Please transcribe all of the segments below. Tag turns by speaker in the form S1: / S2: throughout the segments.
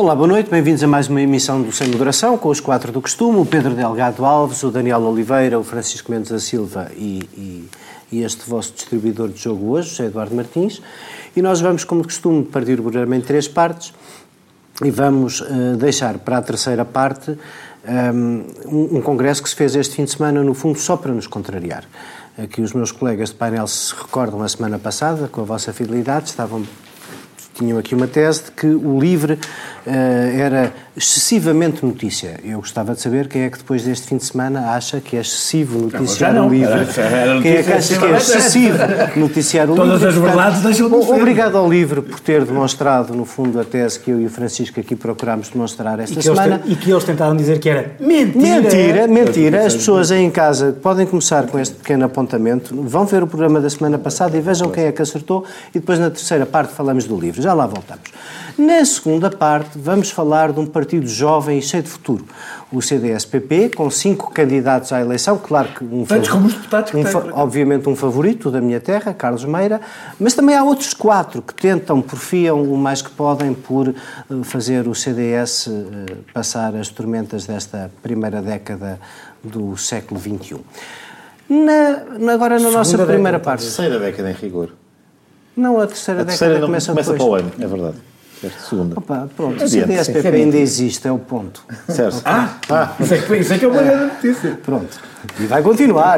S1: Olá, boa noite, bem-vindos a mais uma emissão do Sem Moderação, com os quatro do costume, o Pedro Delgado Alves, o Daniel Oliveira, o Francisco Mendes da Silva e este vosso distribuidor de jogo hoje, José Eduardo Martins, e nós vamos, como de costume, partir o programa em três partes e vamos deixar para a terceira parte um congresso que se fez este fim de semana, no fundo, só para nos contrariar. Aqui os meus colegas de painel se recordam a semana passada, com a vossa fidelidade, tinham aqui uma tese de que o LIVRE era excessivamente notícia. Eu gostava de saber quem é que depois deste fim de semana acha que é excessivo noticiar o LIVRE. Quem é que acha que é excessivo noticiar o LIVRE?
S2: Todas as verdades deixam de ser.
S1: Obrigado ao LIVRE por ter demonstrado, no fundo, a tese que eu e o Francisco aqui procurámos demonstrar esta semana.
S2: E que eles tentaram dizer que era mentira.
S1: Mentira. As pessoas aí em casa podem começar com este pequeno apontamento, vão ver o programa da semana passada e vejam quem é que acertou, e depois na terceira parte falamos do LIVRE. Já lá voltamos. Na segunda parte vamos falar de um partido jovem e cheio de futuro, o CDS-PP, com 5 candidatos à eleição, claro que obviamente um favorito da minha terra, Carlos Meira, mas também há outros 4 que porfiam o mais que podem por fazer o CDS passar as tormentas desta primeira década do século XXI. Agora na nossa primeira parte.
S3: A terceira década em rigor.
S1: Não, a terceira década começa depois.
S3: Para o ano, é verdade. Segunda.
S1: Opa, pronto, o CDS-PP ainda existe, é o ponto.
S3: Certo.
S1: Okay.
S2: Isso é que é uma grande notícia.
S1: Pronto. E vai continuar.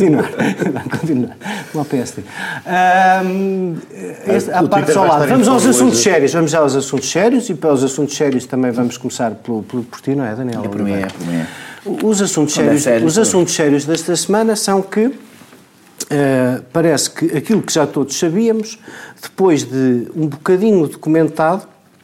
S1: Uma PSD. A parte só lá. Vamos aos assuntos sérios. Vamos já aos assuntos sérios, e para os assuntos sérios também vamos começar por ti, não é, Daniel?
S2: Por mim é.
S1: Os assuntos sérios desta semana são que parece que aquilo que já todos sabíamos, depois de um bocadinho documentado,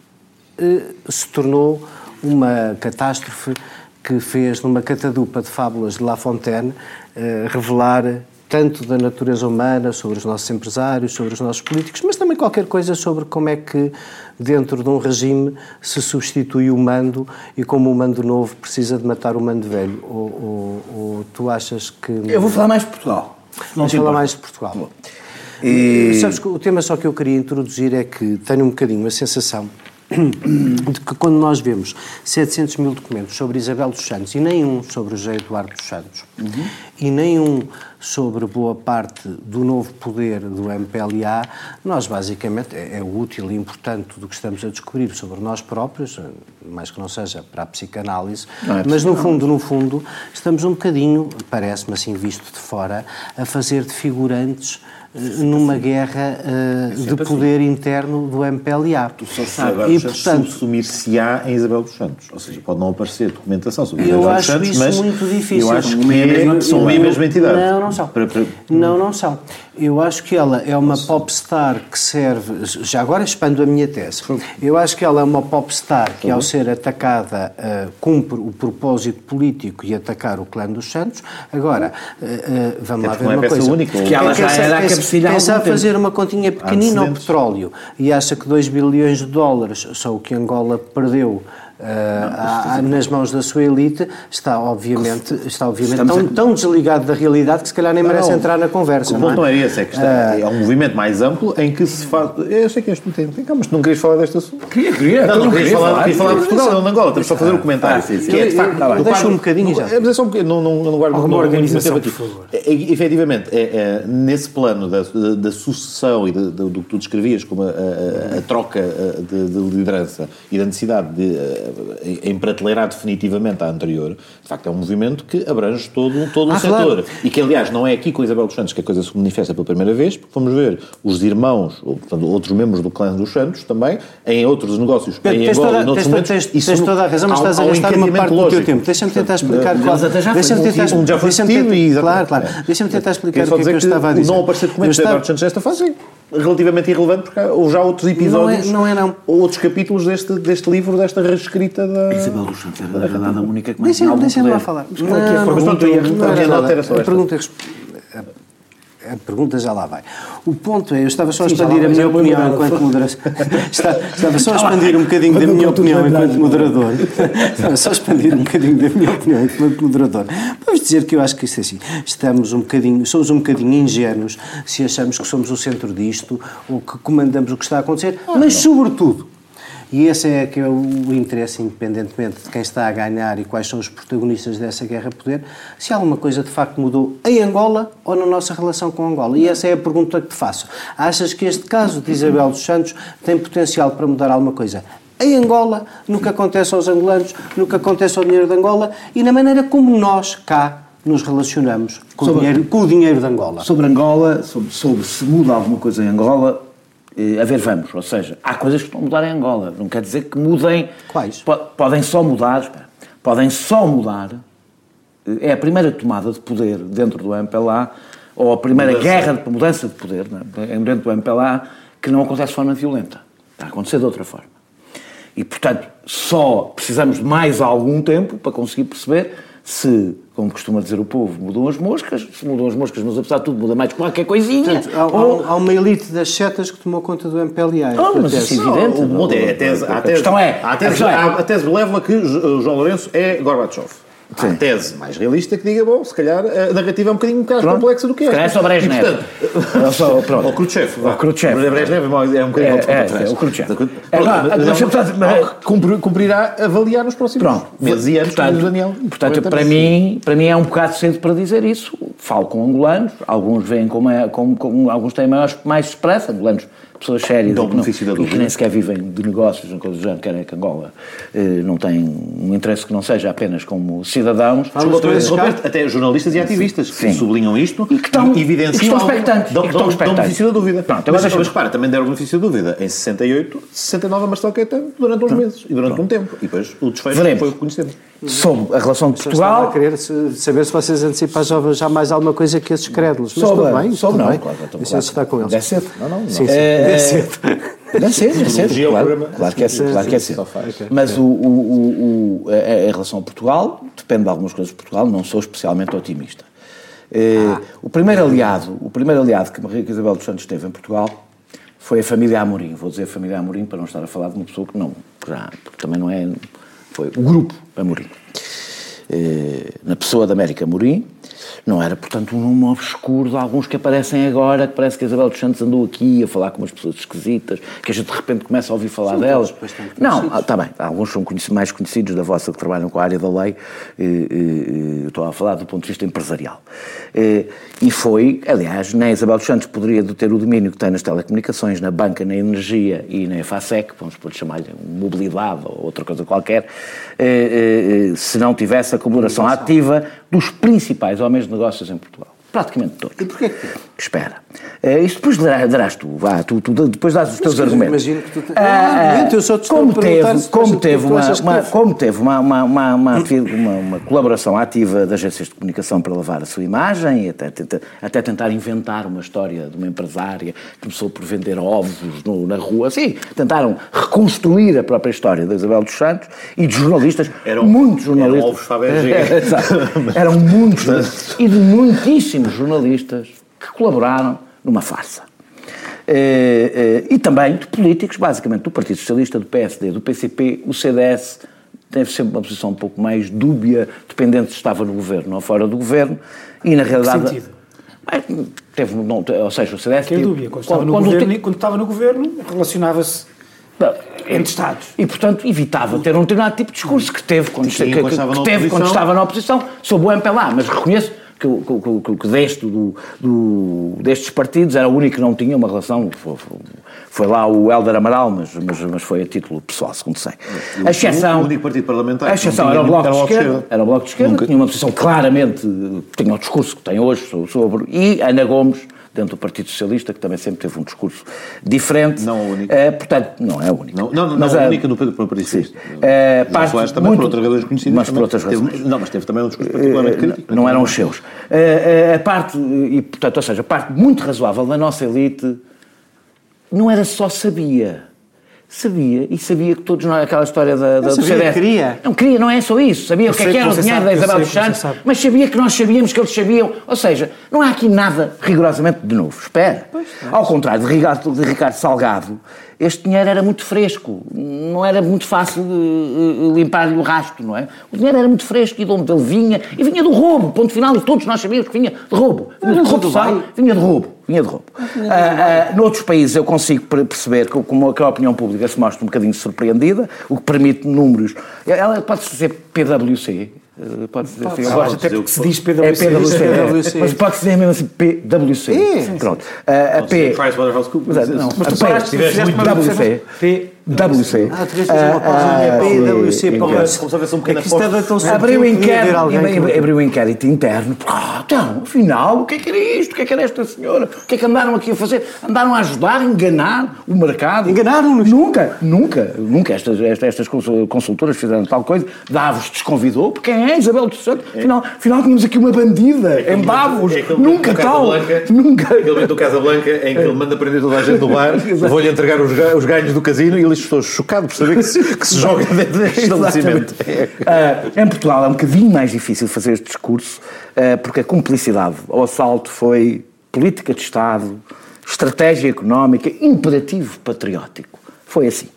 S1: se tornou uma catástrofe que fez, numa catadupa de fábulas de La Fontaine, revelar tanto da natureza humana, sobre os nossos empresários, sobre os nossos políticos, mas também qualquer coisa sobre como é que dentro de um regime se substitui o mando e como o mando novo precisa de matar o mando velho. Ou tu achas que...
S2: Eu vou falar mais de Portugal.
S1: Vamos falar mais de Portugal. Sabes que o tema só que eu queria introduzir é que tenho um bocadinho a sensação de que quando nós vemos 700 mil documentos sobre Isabel dos Santos e nenhum sobre José Eduardo dos Santos e nenhum sobre boa parte do novo poder do MPLA, nós basicamente, é útil e importante tudo o que estamos a descobrir sobre nós próprios, mais que não seja para a psicanálise, mas no fundo estamos um bocadinho, parece-me assim visto de fora, a fazer de figurantes numa guerra de poder interno do MPLA.
S3: Tu só sabes, portanto, subsumir-se-á em Isabel dos Santos. Ou seja, pode não aparecer documentação sobre Isabel dos Santos, mas
S1: muito difícil.
S3: Eu acho que são a mesma entidade.
S1: Não são. Eu acho que ela é uma popstar que serve... Já agora expando a minha tese. Eu acho que ela é uma popstar que, ao ser atacada, cumpre o propósito político e atacar o clã dos Santos. Agora, vamos lá ver uma coisa.
S2: Que ela já era a cabecilha.
S1: Pensa a fazer uma continha pequenina ao petróleo e acha que 2 bilhões de dólares são o que Angola perdeu nas mãos da sua elite, está obviamente tão desligado da realidade que se calhar nem merece entrar na conversa.
S3: O ponto não é esse, é que é um movimento mais amplo em que se faz... Eu sei que és tu, mas tu não querias falar deste assunto?
S2: Queria
S3: falar de Portugal, não de Angola, estamos só a fazer um comentário. Que é de facto...
S1: Deixa um bocadinho já.
S3: Mas é só um bocadinho, não guardo
S2: alguma organização,
S3: por favor. Efetivamente, nesse plano da sucessão e do que tu descrevias como a troca de liderança e da necessidade de empratelerar definitivamente a anterior, de facto é um movimento que abrange todo um setor. Claro. E que, aliás, não é aqui com a Isabel dos Santos que a coisa se manifesta pela primeira vez, porque vamos ver os irmãos, ou, portanto, outros membros do clã dos Santos também, em outros negócios, em Angola, em outros momentos...
S1: Tens toda a razão, mas estás a gastar uma parte do teu tempo. Deixa-me tentar explicar... Deixa-me tentar explicar o que é que eu estava a dizer.
S3: Não aparecer documentos de Isabel dos Santos nesta fase relativamente irrelevante, porque houve já outros episódios, não. Outros capítulos deste livro, desta reescrita da...
S2: Isabel dos Santos era a dada única que mais
S1: Deixa-me lá falar. A pergunta já lá vai. O ponto é, eu estava só a expandir a minha opinião enquanto moderador. Estava só a expandir um bocadinho da minha opinião enquanto moderador. Estava só a expandir um bocadinho da minha opinião enquanto moderador. Vamos dizer que eu acho que isso é assim. Somos um bocadinho ingênuos se achamos que somos o centro disto ou que comandamos o que está a acontecer, mas sobretudo, E esse é que é o interesse, independentemente de quem está a ganhar e quais são os protagonistas dessa guerra de poder, se alguma coisa de facto mudou em Angola ou na nossa relação com Angola. E essa é a pergunta que te faço. Achas que este caso de Isabel dos Santos tem potencial para mudar alguma coisa em Angola, no que acontece aos angolanos, no que acontece ao dinheiro de Angola e na maneira como nós cá nos relacionamos com o dinheiro de Angola?
S2: Sobre Angola, sobre se muda alguma coisa em Angola, a ver, vamos. Ou seja, há coisas que estão a mudar em Angola. Não quer dizer que mudem...
S1: Quais?
S2: Podem só mudar... É a primeira tomada de poder dentro do MPLA, ou a primeira guerra de mudança de poder, não é? Dentro do MPLA, que não acontece de forma violenta. Está a acontecer de outra forma. E, portanto, só precisamos de mais algum tempo para conseguir perceber se, como costuma dizer o povo, mudam as moscas. Se mudam as moscas, mas apesar de tudo muda mais qualquer coisinha.
S1: Portanto, há uma elite das setas que tomou conta do MPLA.
S2: Mas isso é evidente.
S3: A tese benévola que João Lourenço é Gorbachev. Há a tese mais realista que diga, bom, se calhar a narrativa é um bocadinho mais complexa do que esta.
S2: Se calhar é só Brezhnev.
S3: Ou Khrushchev. Brezhnev é um bocadinho para trás.
S2: O Khrushchev.
S3: Cumprirá avaliar nos próximos meses e anos, como o Daniel.
S2: Portanto, para mim é um bocado cedo para dizer isso. Falo com angolanos, alguns veem alguns têm mais esperança, angolanos, pessoas sérias e que nem sequer vivem de negócios, coisas do género, querem que Angola não tem um interesse que não seja apenas como cidadãos.
S3: Até jornalistas e ativistas que sublinham isto e que evidenciam.
S2: Estão expectantes.
S3: Dão benefício da dúvida.
S2: Pronto,
S3: mas repara, também deram benefício da dúvida em 68, 69 a Marcelo Caetano durante uns meses e durante um tempo. E depois o desfecho foi o que conhecemos.
S2: Sobre a relação de Portugal...
S1: Estava a querer saber se vocês antecipam já mais alguma coisa que esses crédulos. Mas tudo bem. Isso está com eles.
S2: É cedo.
S1: Sim. É cedo.
S2: É cedo. Claro que é cedo. Mas em relação a Portugal, depende de algumas coisas de Portugal, não sou especialmente otimista. O primeiro aliado que Maria Isabel dos Santos teve em Portugal foi a família Amorim. Vou dizer família Amorim para não estar a falar de uma pessoa que porque também não é... Foi o grupo Amorim. Na pessoa da América Amorim, não era, portanto, um nome obscuro de alguns que aparecem agora, que parece que a Isabel dos Santos andou aqui a falar com umas pessoas esquisitas, que a gente de repente começa a ouvir falar delas. Não, está bem, alguns são mais conhecidos da vossa que trabalham com a área da lei, estou a falar do ponto de vista empresarial. E foi, aliás, nem a Isabel dos Santos poderia ter o domínio que tem nas telecomunicações, na banca, na energia e na FASEC, vamos pôr chamar-lhe mobilidade ou outra coisa qualquer, se não tivesse a colaboração ativa dos principais homens de negócios em Portugal. Praticamente todos.
S1: E porquê que?
S2: Espera. Isso depois darás tu. Tu depois dás os teus argumentos.
S1: Imagino que tu... eu só te estou a perguntar
S2: como teve uma colaboração ativa das agências de comunicação para levar a sua imagem e até tentar inventar uma história de uma empresária que começou por vender ovos na rua. Sim, tentaram reconstruir a própria história da Isabel dos Santos e de jornalistas. Muitos jornalistas.
S3: Eram ovos Fabergé.
S2: Eram muitos e de muitíssimos jornalistas que colaboraram numa farsa. E também de políticos, basicamente do Partido Socialista, do PSD, do PCP, o CDS teve sempre uma posição um pouco mais dúbia, dependendo se estava no governo ou fora do governo, e na realidade...
S4: Que sentido?
S2: Ou seja, o CDS...
S4: Que é dúbia. Quando estava no governo, relacionava-se entre Estados.
S2: E, portanto, evitava ter um determinado tipo de discurso que teve quando estava na oposição, sob o MPLA, mas reconheço que destes partidos era o único que não tinha uma relação. Foi lá o Hélder Amaral, mas foi a título pessoal, segundo sei.
S3: A exceção, o único partido parlamentar.
S2: A exceção era o Bloco de Esquerda. Era o Bloco de Esquerda, tinha uma posição claramente, tinha o discurso que tem hoje sobre. E Ana Gomes, dentro do Partido Socialista, que também sempre teve um discurso diferente.
S3: Não a única.
S2: Portanto, não é a única.
S3: Não a única do Partido Socialista. Também por outras razões conhecidas.
S2: Mas por outras razões.
S3: Mas teve também um discurso particularmente crítico.
S2: Não eram os seus. Portanto, ou seja, a parte muito razoável da nossa elite não era só sabia que todos nós, aquela história do CDS... Não é só isso, sabia o que era o dinheiro da Isabel dos Santos, mas sabia que nós sabíamos que eles sabiam, ou seja, não há aqui nada rigorosamente de novo, espera. Ao contrário de Ricardo Salgado, este dinheiro era muito fresco, não era muito fácil limpar-lhe o rastro, não é? O dinheiro era muito fresco e de onde ele vinha do roubo, ponto final, e todos nós sabíamos que vinha de roubo. Vinha de roubo. Noutros países eu consigo perceber como a opinião pública se mostra um bocadinho surpreendida, o que permite números. Ela pode-se dizer PwC. Pode-se dizer assim. Eu gosto até porque se diz PwC. PwC. Mas pode-se dizer mesmo assim PwC. Pronto. A P. Não, mas tu paraste de dizer PwC. PwC.
S1: PwC. Como se houvesse um pequeno aposto.
S2: Abriu um inquérito interno. Então, afinal, o que é que era isto? O que é que era esta senhora? O que é que andaram aqui a fazer? Andaram a ajudar, a enganar o mercado?
S1: Enganaram-nos?
S2: Nunca. Estas consultoras fizeram tal coisa. Davos desconvidou, porque quem é Isabel dos Santos? Afinal tínhamos aqui uma bandida em Davos. Nunca tal. Nunca.
S3: Aquele momento do Casablanca em que ele manda prender toda a gente do bar, vou-lhe entregar os ganhos do casino e ele estou chocado por saber que se joga dentro deste estabelecimento.
S2: Em Portugal é um bocadinho mais difícil fazer este discurso, porque a cumplicidade ao assalto foi política de Estado, estratégia económica, imperativo patriótico. Foi assim.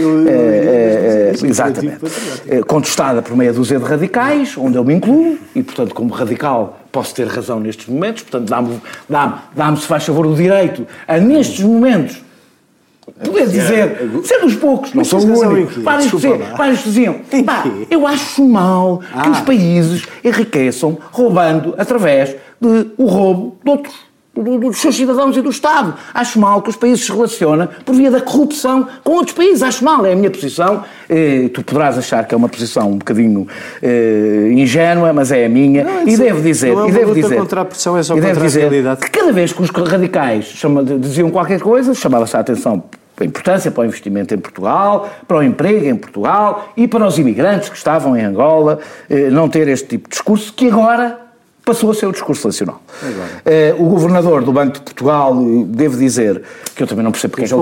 S2: Exatamente. Contestada por meia dúzia de radicais, onde eu me incluo, e, portanto, como radical, posso ter razão nestes momentos, portanto, dá-me, se faz favor, o direito a, nestes momentos, poder dizer, ser dos poucos, não sou o único. Vários diziam, eu acho mal que os países enriqueçam roubando através do roubo de outros. Dos seus cidadãos e do Estado. Acho mal que os países se relacionem por via da corrupção com outros países. Acho mal, é a minha posição. Tu poderás achar que é uma posição um bocadinho ingênua, mas é a minha. E devo dizer,
S1: contra a pressão, é só contra a realidade.
S2: Que cada vez que os radicais diziam qualquer coisa, chamava-se a atenção a importância para o investimento em Portugal, para o emprego em Portugal e para os imigrantes que estavam em Angola, não ter este tipo de discurso que agora passou a ser o discurso nacional. O governador do Banco de Portugal, devo dizer, que eu também não percebo porque é que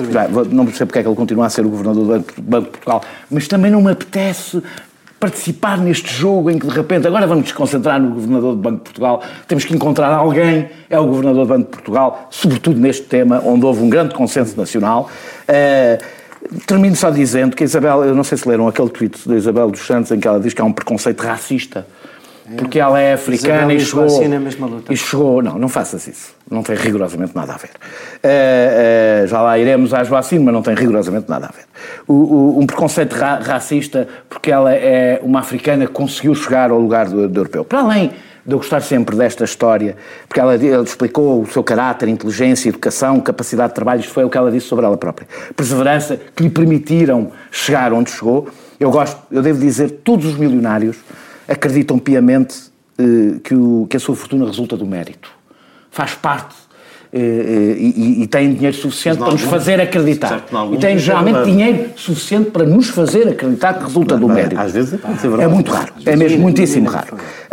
S2: ele continua a ser o governador do Banco de Portugal, mas também não me apetece participar neste jogo em que de repente agora vamos nos concentrar no governador do Banco de Portugal, temos que encontrar alguém, é o governador do Banco de Portugal, sobretudo neste tema onde houve um grande consenso nacional. Termino só dizendo que a Isabel, eu não sei se leram aquele tweet da Isabel dos Santos em que ela diz que há um preconceito racista porque ela é africana e chegou... Não faças isso. Não tem rigorosamente nada a ver. Já lá iremos à Joacine, mas não tem rigorosamente nada a ver. Um preconceito racista porque ela é uma africana que conseguiu chegar ao lugar do europeu. Para além de eu gostar sempre desta história, porque ela explicou o seu caráter, inteligência, educação, capacidade de trabalho, isto foi o que ela disse sobre ela própria. Perseverança, que lhe permitiram chegar onde chegou. Eu devo dizer, todos os milionários acreditam piamente que a sua fortuna resulta do mérito. Faz parte e têm dinheiro suficiente para nos fazer acreditar. E têm geralmente dinheiro suficiente para nos fazer acreditar que resulta do mérito.
S3: Às vezes pode ser verdade.
S2: É muito raro. É mesmo muitíssimo raro.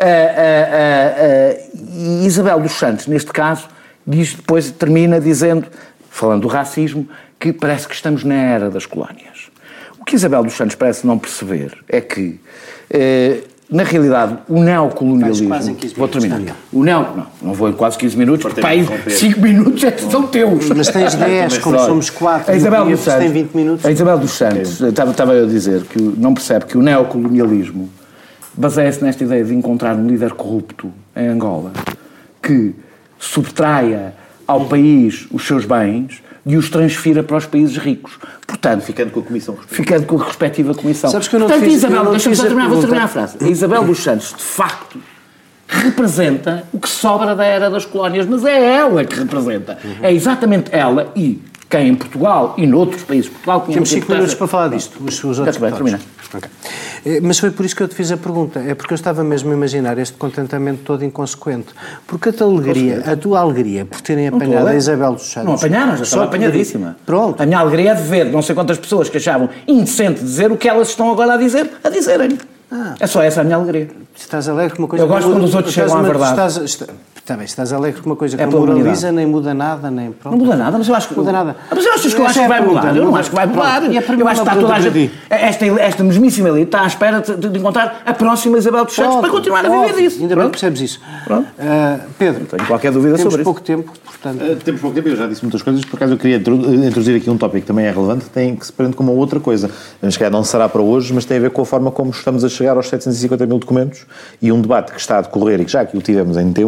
S2: Isabel dos Santos, neste caso, depois termina dizendo, falando do racismo, que parece que estamos na era das colónias. O que Isabel dos Santos parece não perceber é que na realidade, o neocolonialismo... Vou terminar. Não vou em quase 15 minutos, porque para aí 5 minutos são teus.
S1: Mas tens 10, como somos 4.
S2: A Isabel dos Santos,
S1: tem 20 minutos.
S2: A Isabel dos Santos, estava eu a dizer, que não percebe que o neocolonialismo baseia-se nesta ideia de encontrar um líder corrupto em Angola que subtraia ao país os seus bens e os transfira para os países ricos. Portanto,
S3: ficando com a
S2: respectiva comissão.
S1: Sabes que eu não
S2: Portanto,
S1: fiz,
S2: Isabel, deixa-me só terminar a frase. A Isabel dos Santos, de facto, representa o que sobra da era das colónias, mas é ela que representa. É exatamente ela e quem em Portugal e noutros países de Portugal...
S1: Temos 5 minutos para falar disto. Os outros
S2: termina.
S1: Okay. Mas foi por isso que eu te fiz a pergunta. É porque eu estava mesmo a imaginar este contentamento todo inconsequente. Porque a tua alegria por terem apanhado a Isabel dos Santos...
S2: Não apanharam, já estava apanhadíssima.
S1: Pronto.
S2: A minha alegria é de ver não sei quantas pessoas que achavam indecente dizer o que elas estão agora a dizerem. É só essa a minha alegria.
S1: Estás alegre com uma coisa...
S2: Eu gosto quando os outros chegam à verdade.
S1: Está bem, estás alegre com uma coisa que não moraliza, nem muda nada, nem pronto.
S2: Não muda nada, mas eu acho que...
S1: Muda nada.
S2: Mas eu acho que vai mudar. Eu não acho que vai mudar. Eu acho que está toda a gente... Esta mesmíssima elite está à espera de encontrar a próxima Isabel dos Santos para continuar a viver disso.
S1: Ainda bem que percebes isso. Pedro,
S2: não tenho qualquer dúvida sobre isso.
S1: Temos pouco tempo, portanto...
S3: Temos pouco tempo, eu já disse muitas coisas, por acaso eu queria introduzir aqui um tópico que também é relevante, que se prende com uma outra coisa. Se calhar não será para hoje, mas tem a ver com a forma como estamos a chegar aos 750 mil documentos e um debate que está a decorrer e que já aqui o tivemos em tempos, que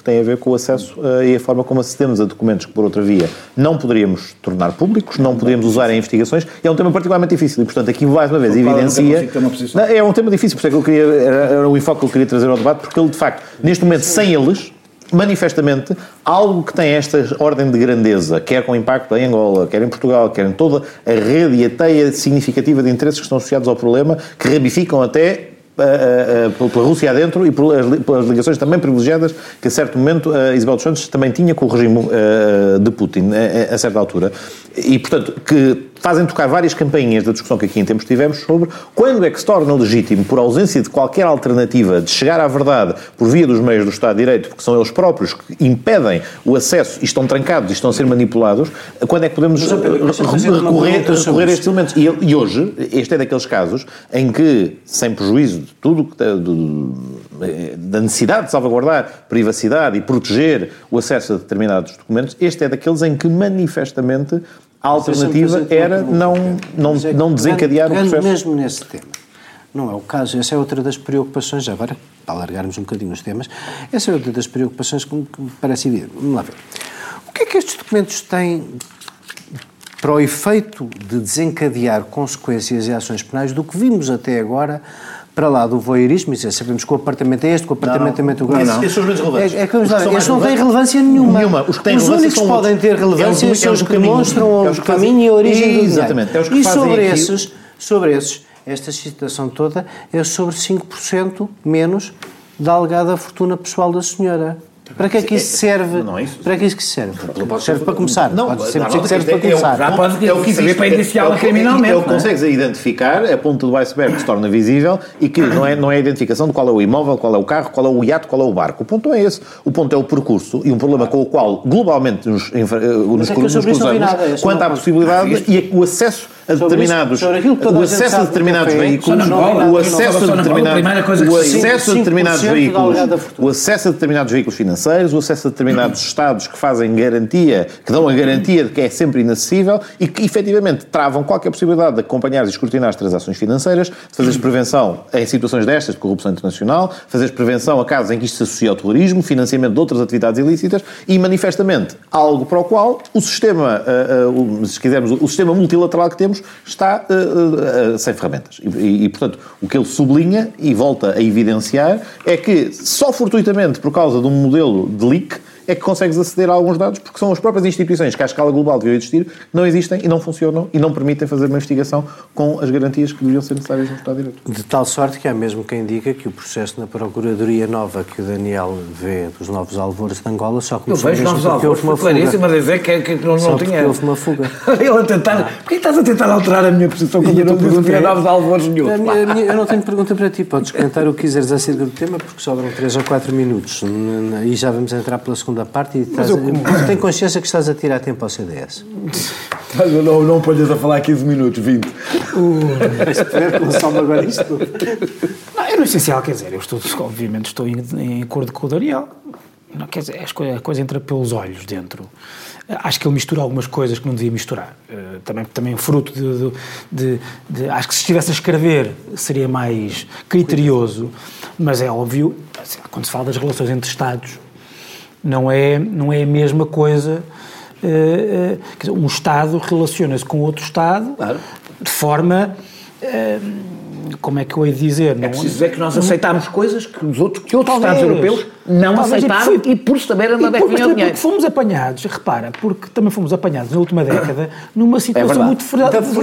S3: têm a ver com o acesso e a forma como acedemos a documentos que, por outra via, não poderíamos tornar públicos, não podemos usar em investigações. É um tema particularmente difícil e, portanto, aqui, mais uma vez, evidencia... É um tema difícil, por isso é que era o enfoque que eu queria trazer ao debate, porque ele, de facto, neste momento, sem eles... manifestamente, algo que tem esta ordem de grandeza, quer com impacto em Angola, quer em Portugal, quer em toda a rede e a teia significativa de interesses que estão associados ao problema, que ramificam até pela Rússia adentro e pelas ligações também privilegiadas que a certo momento Isabel dos Santos também tinha com o regime de Putin a certa altura. E, portanto, que fazem tocar várias campainhas da discussão que aqui em tempos tivemos sobre quando é que se torna legítimo, por ausência de qualquer alternativa, de chegar à verdade por via dos meios do Estado de Direito, porque são eles próprios que impedem o acesso e estão trancados e estão a ser manipulados, quando é que podemos recorrer a estes elementos? E hoje, este é daqueles casos em que, sem prejuízo de tudo, da necessidade de salvaguardar privacidade e proteger o acesso a determinados documentos, este é daqueles em que manifestamente a alternativa era não desencadear o processo.
S1: Mesmo nesse tema. Não é o caso. Essa é outra das preocupações, agora, para alargarmos um bocadinho os temas, essa é outra das preocupações que me parece evidente. Vamos lá ver. O que é que estes documentos têm para o efeito de desencadear consequências e ações penais do que vimos até agora, para lá do voyeurismo, e sabemos que o apartamento é este, que o apartamento é o outro.
S3: Esses são os menos relevantes.
S1: Esses não têm relevância nenhuma. Os únicos que podem ter relevância são os que demonstram o caminho e a origem do dinheiro.
S3: Exatamente.
S1: E sobre esses, esta situação toda é sobre 5% menos da alegada fortuna pessoal da senhora. Para que é que isso serve?
S3: Não é isso.
S1: Para que é isso que serve? Serve para começar.
S3: Não,
S1: pode sempre dizer que serve para começar.
S4: Já pode servir para indiciá-la criminalmente.
S3: É o que consegues identificar, a ponta do iceberg que se torna visível e que não é a identificação de qual é o imóvel, qual é o carro, qual é o iate, qual é o barco. O ponto não é esse. O ponto é o percurso e um problema com o qual globalmente nos cruzamos quanto à possibilidade e o acesso a determinados veículos, o acesso a determinados veículos financeiros, o acesso a determinados estados que fazem garantia, que dão a garantia de que é sempre inacessível e que efetivamente travam qualquer possibilidade de acompanhar e escrutinar as transações financeiras, de fazeres prevenção em situações destas de corrupção internacional, fazeres prevenção a casos em que isto se associa ao terrorismo, financiamento de outras atividades ilícitas e manifestamente algo para o qual o sistema, se quisermos, o sistema multilateral que temos está sem ferramentas. E, portanto, o que ele sublinha e volta a evidenciar é que só fortuitamente por causa de um modelo de leak é que consegues aceder a alguns dados, porque são as próprias instituições que à escala global deviam existir, não existem e não funcionam e não permitem fazer uma investigação com as garantias que deviam ser necessárias no Estado de Direito.
S1: De tal sorte que há mesmo quem diga que o processo na Procuradoria Nova que o Daniel vê dos novos alvores de Angola só começou mesmo porque houve uma fuga.
S4: Claríssimo a dizer que não tinha...
S1: houve uma fuga.
S4: Ele a tentar... Porquê estás a tentar alterar a minha posição quando eu não disse que tinha novos alvores nenhum?
S1: Eu não tenho pergunta para ti, podes comentar o que quiseres acerca do tema, porque sobram 3 ou 4 minutos e já vamos entrar pela segunda parte e tenho consciência que estás a tirar tempo ao CDS.
S4: Não ponhas a falar 15 minutos, 20.
S1: Começou-me agora isto.
S4: É no essencial, quer dizer, obviamente estou em acordo com o Daniel. Não, quer dizer, a coisa entra pelos olhos dentro. Acho que ele mistura algumas coisas que não devia misturar. Também fruto de acho que se estivesse a escrever seria mais criterioso, mas é óbvio, quando se fala das relações entre Estados, não é a mesma coisa. Quer dizer, um Estado relaciona-se com outro Estado, claro, de forma... como é que eu ia dizer?
S2: É preciso dizer que nós aceitámos coisas que outros Estados europeus não aceitaram e por saber onde é que vinha o dinheiro.
S4: Porque fomos apanhados, repara, porque também fomos apanhados na última década numa situação muito de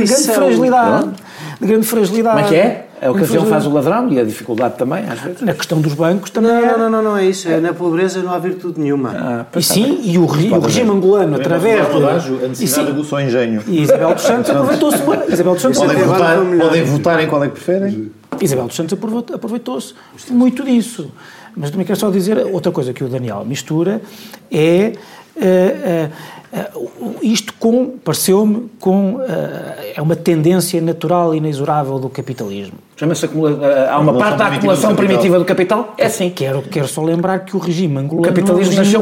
S4: grande fragilidade.
S2: Mas é a ocasião faz o ladrão e a dificuldade também, às vezes.
S4: Na questão dos bancos também.
S1: Não é isso. Na pobreza não há virtude nenhuma.
S4: E o regime angolano, através
S3: a necessidade de o engenho.
S4: E Isabel dos Santos aproveitou-se.
S3: Podem votar em qual é que preferem?
S4: Isabel dos Santos aproveitou-se muito disso. Mas também quero só dizer outra coisa que o Daniel mistura, é Isto pareceu-me é uma tendência natural e inexorável do capitalismo.
S2: Chama-se há uma parte da acumulação primitiva do capital? É sim.
S4: Quero só lembrar que o regime angolano
S2: o capitalismo nasceu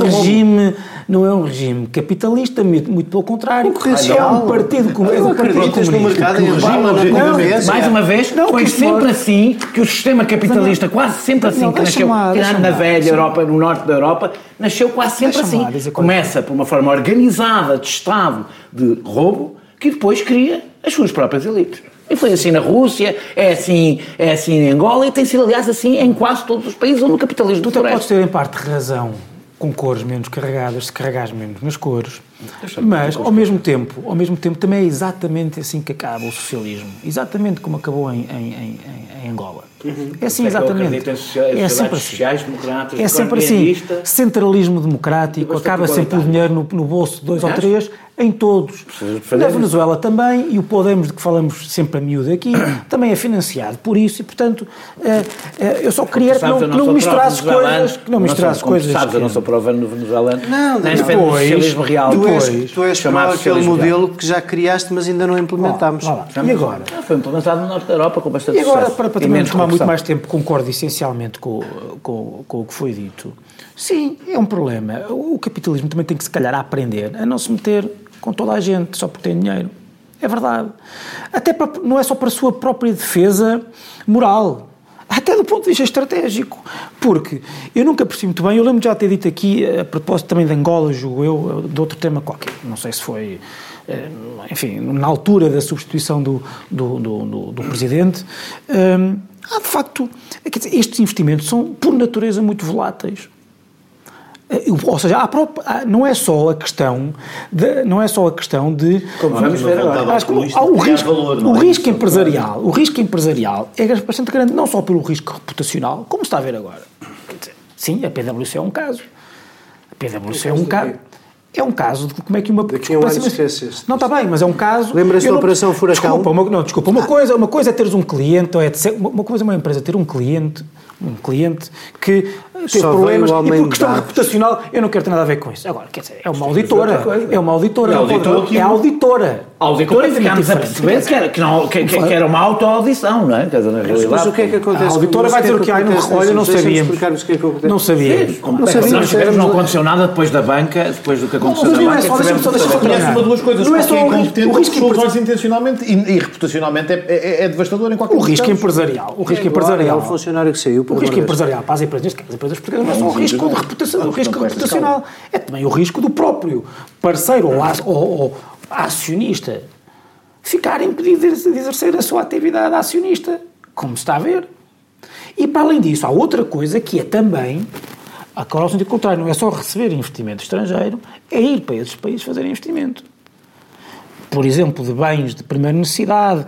S4: não é um regime capitalista, muito pelo contrário.
S1: É
S4: um partido
S1: comunista. No mercado em regime,
S2: mais uma vez, foi sempre assim que o sistema capitalista, quase sempre assim, que nasceu na velha Europa, no norte da Europa, nasceu quase sempre assim. Começa por uma forma organizada de Estado de roubo, que depois cria as suas próprias elites. E foi assim na Rússia, é assim em Angola e tem sido, aliás, assim em quase todos os países onde o capitalismo
S4: tu podes ter, em parte, razão com cores menos carregadas, se carregares menos nas cores, mas, ao mesmo tempo, também é exatamente assim que acaba o socialismo. Exatamente como acabou em Angola. É assim, exatamente. É sempre assim. É sempre assim. Centralismo democrático, acaba sempre o dinheiro no bolso de 2 ou 3, em todos. Na Venezuela também, e o Podemos, de que falamos sempre a miúdo aqui, também é financiado por isso, e, portanto, eu só queria que não misturasse coisas.
S2: Sabes, eu não sou pró venezuelano.
S1: Não,
S2: socialismo real.
S1: Tu és pró aquele modelo que já criaste, mas ainda não implementámos.
S4: E agora?
S2: Foi implementado no norte da Europa com bastante
S4: sucesso. E agora, para também
S2: tomar
S4: muito mais tempo, concordo essencialmente com o que foi dito. Sim, é um problema. O capitalismo também tem que, se calhar, aprender a não se meter com toda a gente, só porque tem dinheiro. É verdade. Até não é só para a sua própria defesa moral, até do ponto de vista estratégico. Porque eu nunca percebi muito bem, eu lembro de já ter dito aqui, a propósito também de Angola, julgo eu, de outro tema qualquer, não sei se foi, enfim, na altura da substituição do presidente, de facto, quer dizer, estes investimentos são, por natureza, muito voláteis. Ou seja, não é só a questão de
S3: como vamos ver agora,
S4: o risco empresarial é bastante grande, não só pelo risco reputacional, como se está a ver agora. Sim, a PwC é um caso. É um caso de como é que uma... Não, está bem, mas é um caso...
S1: Lembra-se da Operação Furacão?
S4: Desculpa, uma coisa é teres um cliente, uma coisa é uma empresa ter um cliente que tem problemas, e por questão reputacional eu não quero ter nada a ver com isso. Agora, quer dizer, é uma auditora.
S2: A auditora ficámos a perceber que era uma auto-audição, não é? Quer dizer, na realidade,
S1: mas o que é que acontece?
S4: A auditora vai dizer o que há, olha, não sabíamos. Não sabíamos.
S2: Não aconteceu nada depois da banca, depois do que aconteceu na banca.
S3: Conhece uma duas coisas. Não é só o risco que os intencionalmente e reputacionalmente é devastador em qualquer
S4: o risco empresarial. O risco empresarial.
S1: O funcionário que saiu.
S4: O risco empresarial para as empresas portuguesas não é só o risco de reputação, o risco reputacional, é também o risco do próprio parceiro ou acionista ficar impedido de exercer a sua atividade acionista, como se está a ver. E para além disso, há outra coisa que é também, agora ao sentido contrário, não é só receber investimento estrangeiro, é ir para esses países fazer investimento. Por exemplo, de bens de primeira necessidade,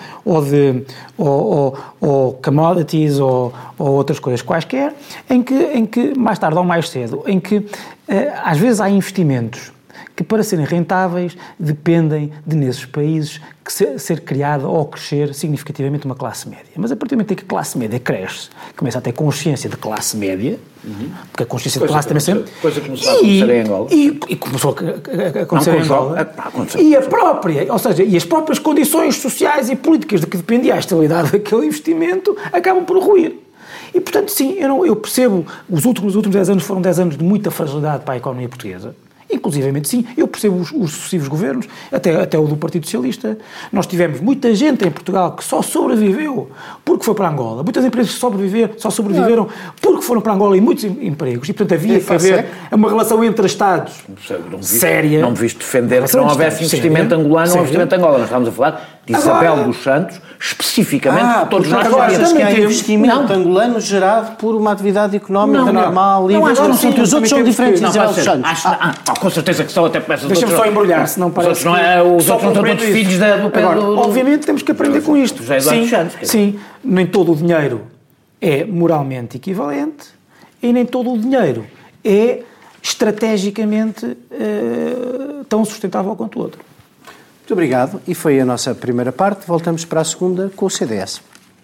S4: ou commodities, ou outras coisas quaisquer, em que, mais tarde ou mais cedo, em que às vezes há investimentos que, para serem rentáveis, dependem de, nesses países, ser criada ou crescer significativamente uma classe média. Mas a partir do momento em que a classe média cresce, começa a ter consciência de classe média, porque a consciência de classe também sempre...
S2: Coisa que começou a acontecer em Angola.
S4: E começou a acontecer em Angola. Ou seja, as próprias condições sociais e políticas de que dependia a estabilidade daquele investimento acabam por ruir. E, portanto, sim, eu percebo, os últimos 10 anos foram 10 anos de muita fragilidade para a economia portuguesa. Inclusivamente, sim, eu percebo os sucessivos governos, até o do Partido Socialista. Nós tivemos muita gente em Portugal que só sobreviveu porque foi para Angola. Muitas empresas só sobreviveram porque foram para Angola, e muitos empregos. E, portanto, havia que haver uma relação entre Estados séria.
S2: Não me viste defender que não houvesse investimento angolano ou investimento em Angola. Nós estávamos a falar de Isabel dos Santos, especificamente, todos nós
S1: sabemos que há investimento angolano gerado por uma atividade económica normal, livre. Os outros são diferentes de Isabel dos Santos.
S2: Com certeza que são até peças...
S4: Deixa-me só embrulhar, senão parece...
S2: Os outros não são todos filhos do Pedro...
S4: Obviamente temos que aprender com isto. Sim, nem todo o dinheiro é moralmente equivalente e nem todo o dinheiro é estrategicamente tão sustentável quanto o outro.
S1: Muito obrigado. E foi a nossa primeira parte. Voltamos para a segunda com o CDS.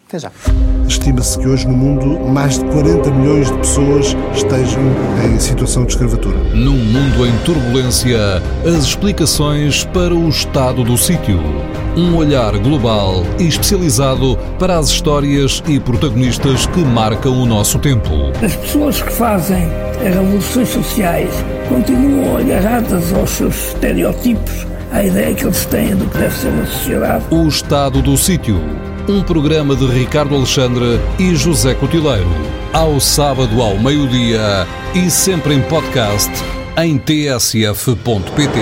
S1: Até já.
S5: Estima-se que hoje no mundo mais de 40 milhões de pessoas estejam em situação de escravatura.
S6: Num mundo em turbulência, as explicações para o estado do sítio. Um olhar global e especializado para as histórias e protagonistas que marcam o nosso tempo.
S7: As pessoas que fazem as revoluções sociais continuam agarradas aos seus estereótipos, à ideia que eles têm do que deve ser uma sociedade.
S6: O estado do sítio. Um programa de Ricardo Alexandre e José Cotileiro. Ao sábado ao meio-dia e sempre em podcast em tsf.pt.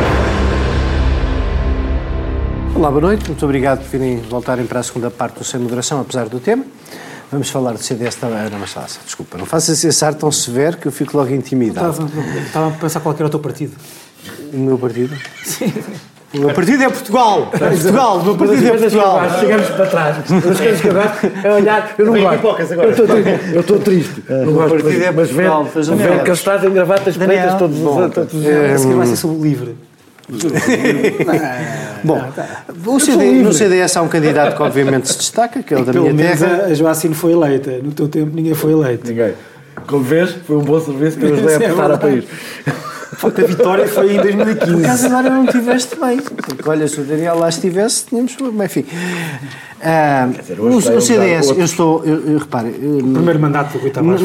S1: Olá, boa noite. Muito obrigado por voltarem para a segunda parte do Sem Moderação, apesar do tema. Vamos falar do CDS também. Não, mas desculpa, não faças esse ar tão severo que eu fico logo intimidado.
S4: Estava a pensar qual era o teu partido.
S1: O meu partido?
S4: Sim.
S1: O meu partido é Portugal! Portugal! O meu partido é Portugal!
S7: Chegamos para trás. Nós queremos que é olhar. Eu não gosto. Eu estou triste. Não gosto. Mas vem castrado em gravatas pretas todos os anos.
S4: Esse que vai ser sobre o livre.
S1: Bom, no CDS há um candidato que obviamente se destaca, que é o da minha terra.
S4: A Joacine foi eleita. No teu tempo ninguém foi eleito.
S2: Ninguém. Como vês, foi um bom serviço que eu ajudei a prestar ao país.
S4: A vitória foi em 2015.
S1: Por acaso agora não estiveste bem. Porque olha, se o Daniel lá estivesse, tínhamos. Enfim. O CDS, repare.
S4: O primeiro mandato do Rui Tavares.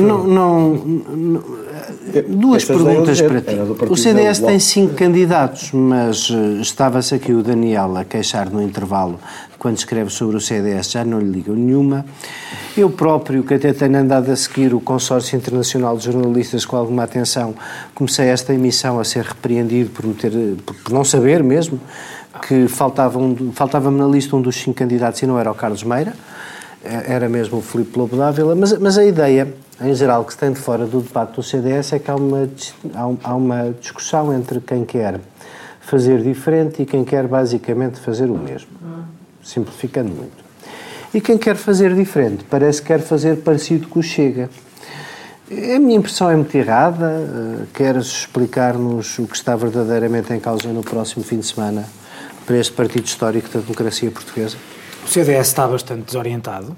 S1: Duas perguntas para ti. O CDS tem 5 candidatos, mas estava-se aqui o Daniel a queixar no intervalo, quando escreve sobre o CDS, já não lhe ligam nenhuma. Eu próprio, que até tenho andado a seguir o Consórcio Internacional de Jornalistas com alguma atenção, comecei esta emissão a ser repreendido por não saber mesmo que faltava-me na lista um dos 5 candidatos e não era o Carlos Meira, era mesmo o Filipe Lobo Dávila, mas a ideia, em geral, que se tem de fora do debate do CDS é que há uma discussão entre quem quer fazer diferente e quem quer basicamente fazer o mesmo, simplificando muito. E quem quer fazer diferente parece que quer fazer parecido com o Chega. A minha impressão é muito errada. Queres explicar-nos o que está verdadeiramente em causa no próximo fim de semana para este partido histórico da democracia portuguesa?
S4: O CDS está bastante desorientado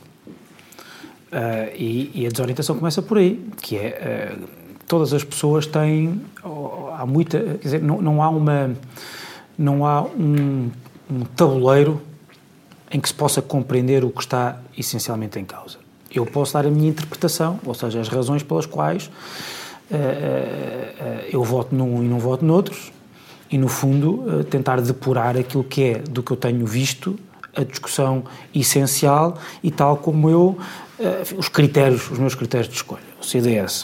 S4: e a desorientação começa por aí, que é todas as pessoas têm, há muita, quer dizer, não há um tabuleiro em que se possa compreender o que está essencialmente em causa. Eu posso dar a minha interpretação, ou seja, as razões pelas quais eu voto num e não voto noutros, e no fundo tentar depurar aquilo que é, do que eu tenho visto, a discussão essencial e tal como os meus critérios de escolha. O CDS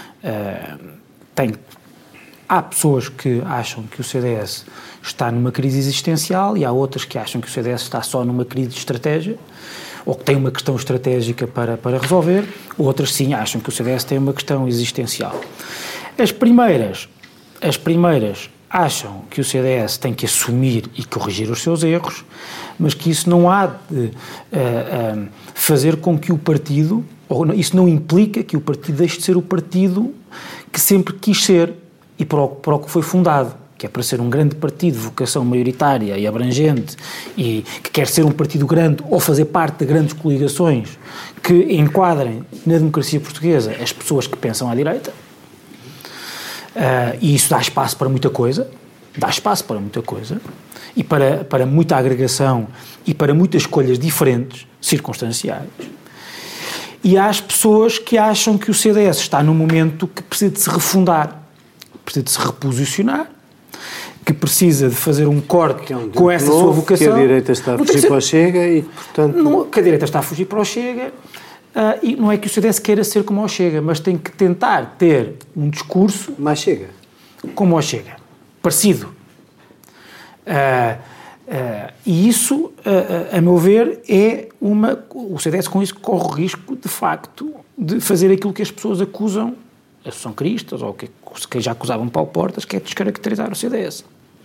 S4: há pessoas que acham que o CDS está numa crise existencial e há outras que acham que o CDS está só numa crise de estratégia ou que tem uma questão estratégica para resolver, outras sim acham que o CDS tem uma questão existencial. As primeiras acham que o CDS tem que assumir e corrigir os seus erros, mas que isso não há de fazer com que o partido, ou isso não implica que o partido deixe de ser o partido que sempre quis ser e para o que foi fundado, que é para ser um grande partido de vocação maioritária e abrangente e que quer ser um partido grande ou fazer parte de grandes coligações que enquadrem na democracia portuguesa as pessoas que pensam à direita. E isso dá espaço para muita coisa, e para muita agregação e para muitas escolhas diferentes, circunstanciais. E há as pessoas que acham que o CDS está num momento que precisa de se refundar, precisa de se reposicionar, que precisa de fazer um corte com essa sua vocação.
S1: Que a direita está a fugir para o Chega e, portanto...
S4: Que a direita está a fugir para o Chega, e não é que o CDS queira ser como o Chega, mas tem que tentar ter um discurso...
S1: Mais Chega.
S4: Como o Chega. Parecido. E isso, a meu ver, o CDS com isso corre o risco, de facto, de fazer aquilo que as pessoas acusam, são cristas, ou que já acusavam Paulo Portas, que é descaracterizar o CDS.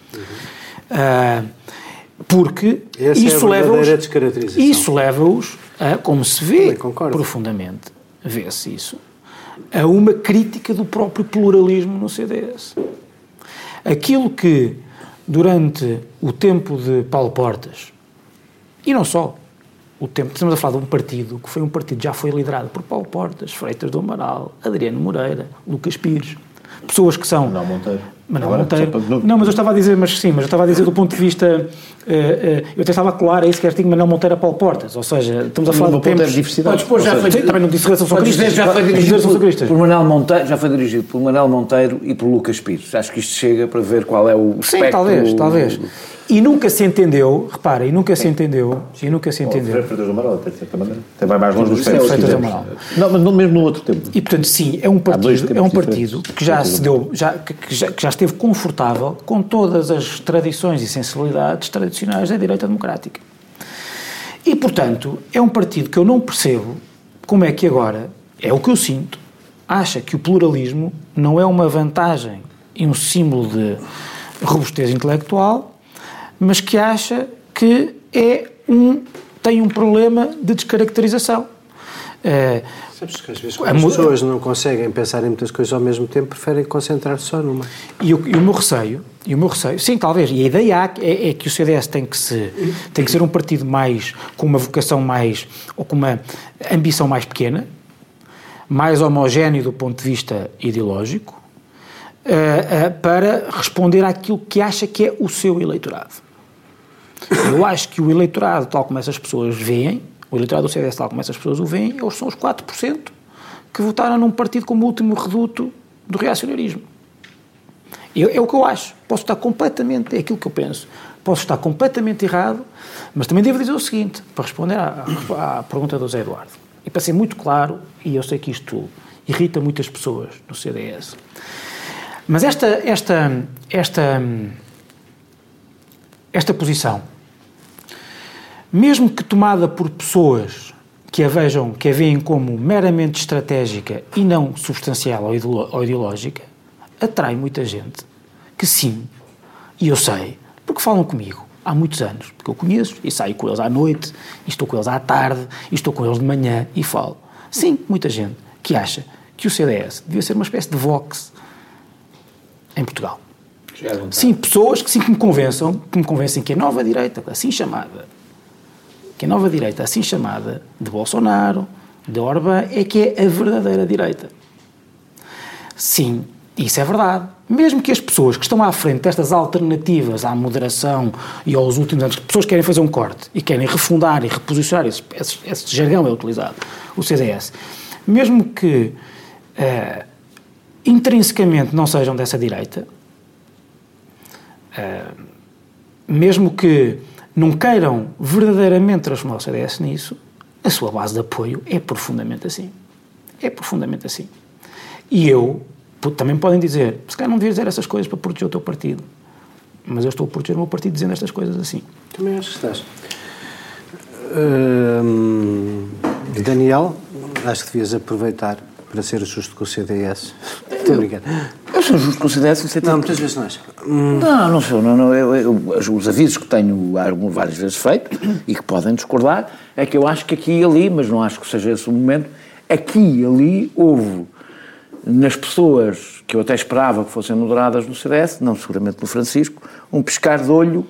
S4: Porque isso leva-os a, como se vê profundamente, vê-se isso, a uma crítica do próprio pluralismo no CDS. Aquilo que, durante o tempo de Paulo Portas, e não só, o tempo. Estamos a falar de um partido que foi um partido que já foi liderado por Paulo Portas, Freitas do Amaral, Adriano Moreira, Lucas Pires, pessoas que são...
S3: Manuel Monteiro.
S4: Manuel Monteiro. Não, mas eu estava a dizer, do ponto de vista... eu até estava claro, é isso que eu digo, Manuel Monteiro a Paulo Portas, ou seja, estamos a falar de tempos...
S3: de diversidade.
S4: Também não disse que são cristas.
S2: Já foi dirigido por Manuel Monteiro e por Lucas Pires. Acho que isto chega para ver qual é o espectro...
S4: Sim, talvez. E nunca se entendeu, repara, Freitas do
S3: Amaral, de certa maneira. Até vai mais longe do
S4: Freitas do Amaral.
S3: Não, mas não mesmo no outro tempo.
S4: E, portanto, sim, é um partido que já se deu, que já esteve confortável com todas as tradições e sensibilidades tradicionais da direita democrática. E, portanto, é um partido que eu não percebo como é que agora, é o que eu sinto, acha que o pluralismo não é uma vantagem e um símbolo de robustez intelectual, mas que acha que tem um problema de descaracterização.
S1: Sabes que às vezes as pessoas não conseguem pensar em muitas coisas ao mesmo tempo, preferem concentrar-se só numa.
S4: E o meu receio, sim, talvez, e a ideia é que o CDS tem que ser um partido mais, com uma vocação mais, ou com uma ambição mais pequena, mais homogéneo do ponto de vista ideológico, para responder àquilo que acha que é o seu eleitorado. Eu acho que o eleitorado, tal como essas pessoas veem, o eleitorado do CDS, tal como essas pessoas o veem, eles são os 4% que votaram num partido como o último reduto do reacionarismo. É o que eu acho. Posso estar completamente, é aquilo que eu penso, posso estar completamente errado, mas também devo dizer o seguinte, para responder à pergunta do Zé Eduardo, e para ser muito claro, e eu sei que isto irrita muitas pessoas no CDS, mas esta posição, mesmo que tomada por pessoas que a veem como meramente estratégica e não substancial ou ideológica, atrai muita gente que sim, e eu sei, porque falam comigo há muitos anos, porque eu conheço e saio com eles à noite, e estou com eles à tarde, e estou com eles de manhã e falo. Sim, muita gente que acha que o CDS devia ser uma espécie de Vox em Portugal. Sim, pessoas que me convencem que a nova direita, assim chamada, de Bolsonaro, de Orbán, é que é a verdadeira direita. Sim, isso é verdade. Mesmo que as pessoas que estão à frente destas alternativas à moderação e aos últimos anos, que pessoas querem fazer um corte e querem refundar e reposicionar, esse jargão é utilizado, o CDS, mesmo que intrinsecamente não sejam dessa direita, mesmo que não queiram verdadeiramente transformar o CDS nisso, a sua base de apoio é profundamente assim. E também podem dizer, se calhar não devias dizer essas coisas para proteger o teu partido, mas eu estou a proteger o meu partido dizendo estas coisas assim.
S1: Também acho que estás. Daniel, acho que devias aproveitar para ser justo com o CDS. Estou brincando.
S2: Eu sou justo com o CDS.
S1: Não, muitas vezes não és.
S2: Não sou. Os avisos que tenho várias vezes feito e que podem discordar é que eu acho que aqui e ali, mas não acho que seja esse o momento, aqui e ali houve, nas pessoas que eu até esperava que fossem moderadas no CDS, não seguramente no Francisco, um piscar de olho,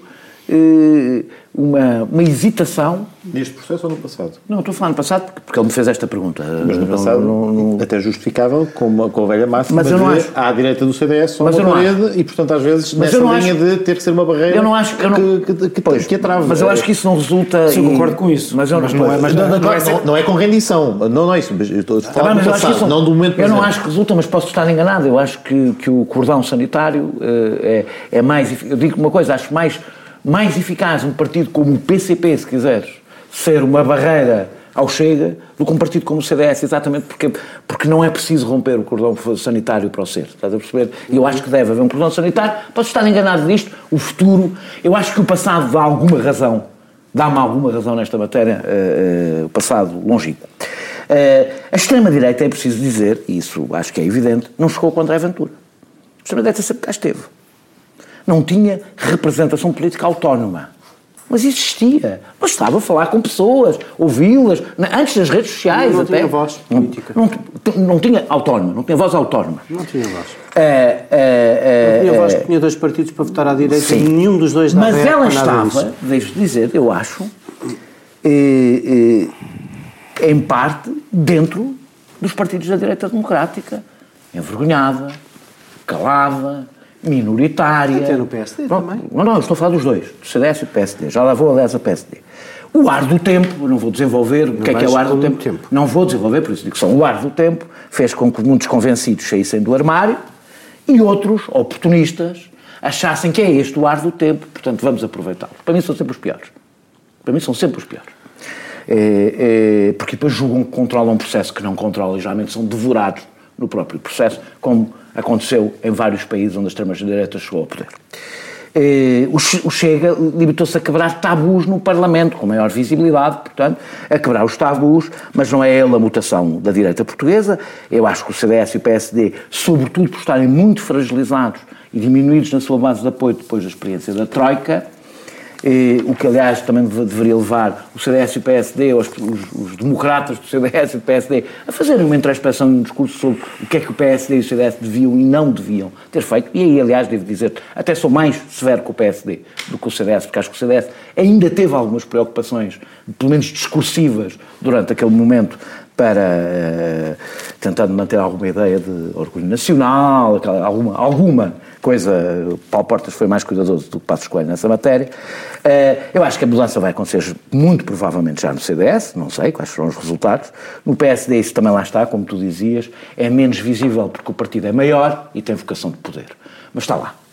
S2: uma hesitação.
S3: Neste processo ou no passado?
S2: Não, estou a falar no passado porque ele me fez esta pergunta.
S3: Mas no passado, até justificável, com a velha máxima de à direita do CDS só uma parede e, portanto, às vezes, nessa linha de ter que ser uma barreira que atrava.
S2: Mas eu acho que isso não resulta...
S4: Sim, eu concordo com isso.
S3: Não é com rendição. Não é isso. Eu estou a falar do passado, não do momento presente.
S2: Eu não acho que resulta, mas posso estar enganado. Eu acho que o cordão sanitário é mais... Eu digo uma coisa, acho mais eficaz um partido como o PCP, se quiseres, ser uma barreira ao Chega, do que um partido como o CDS, exatamente porque não é preciso romper o cordão sanitário para o ser, estás a perceber? E eu acho que deve haver um cordão sanitário, posso estar enganado disto, o futuro, eu acho que o passado dá-me alguma razão nesta matéria, o passado longínquo. A extrema-direita, é preciso dizer, e isso acho que é evidente, não chegou contra a Ventura. A extrema-direita sempre cá esteve. Não tinha representação política autónoma. Mas existia. Bastava falar com pessoas, ouvi-las, antes das redes sociais.
S1: Não tinha voz política.
S2: Não tinha autónoma, não tinha voz autónoma.
S1: Não tinha voz. Não tinha voz, tinha dois partidos para votar à direita e nenhum dos dois dava.
S2: Mas ela estava, deixe-me dizer, eu acho, em parte, dentro dos partidos da direita democrática, envergonhada, calada, minoritária.
S1: Até no PSD também.
S2: Não, eu estou a falar dos dois, do CDS e do PSD. Já lá vou, aliás, a PSD. O ar do tempo, não vou desenvolver o que é o ar do tempo. Não vou desenvolver, por isso digo só, o ar do tempo fez com que muitos convencidos saíssem do armário e outros, oportunistas, achassem que é este o ar do tempo, portanto vamos aproveitá-lo. Para mim são sempre os piores. Porque depois julgam que controlam um processo que não controlam e geralmente são devorados no próprio processo, como aconteceu em vários países onde a extrema-direita chegou ao poder. O Chega limitou-se a quebrar tabus no Parlamento, com maior visibilidade, portanto, a quebrar os tabus, mas não é ele a mutação da direita portuguesa. Eu acho que o CDS e o PSD, sobretudo por estarem muito fragilizados e diminuídos na sua base de apoio depois da experiência da Troika, o que aliás também deveria levar o CDS e o PSD, os democratas do CDS e do PSD, a fazerem uma introspecção e um discurso sobre o que é que o PSD e o CDS deviam e não deviam ter feito. E aí, aliás, devo dizer, até sou mais severo com o PSD do que o CDS, porque acho que o CDS ainda teve algumas preocupações, pelo menos discursivas, durante aquele momento, para tentando manter alguma ideia de orgulho nacional, alguma coisa. Paulo Portas foi mais cuidadoso do que Passos Coelho nessa matéria. Eu acho que a mudança vai acontecer muito provavelmente já no CDS, não sei quais serão os resultados. No PSD isso também lá está, como tu dizias, é menos visível porque o partido é maior e tem vocação de poder, mas está lá.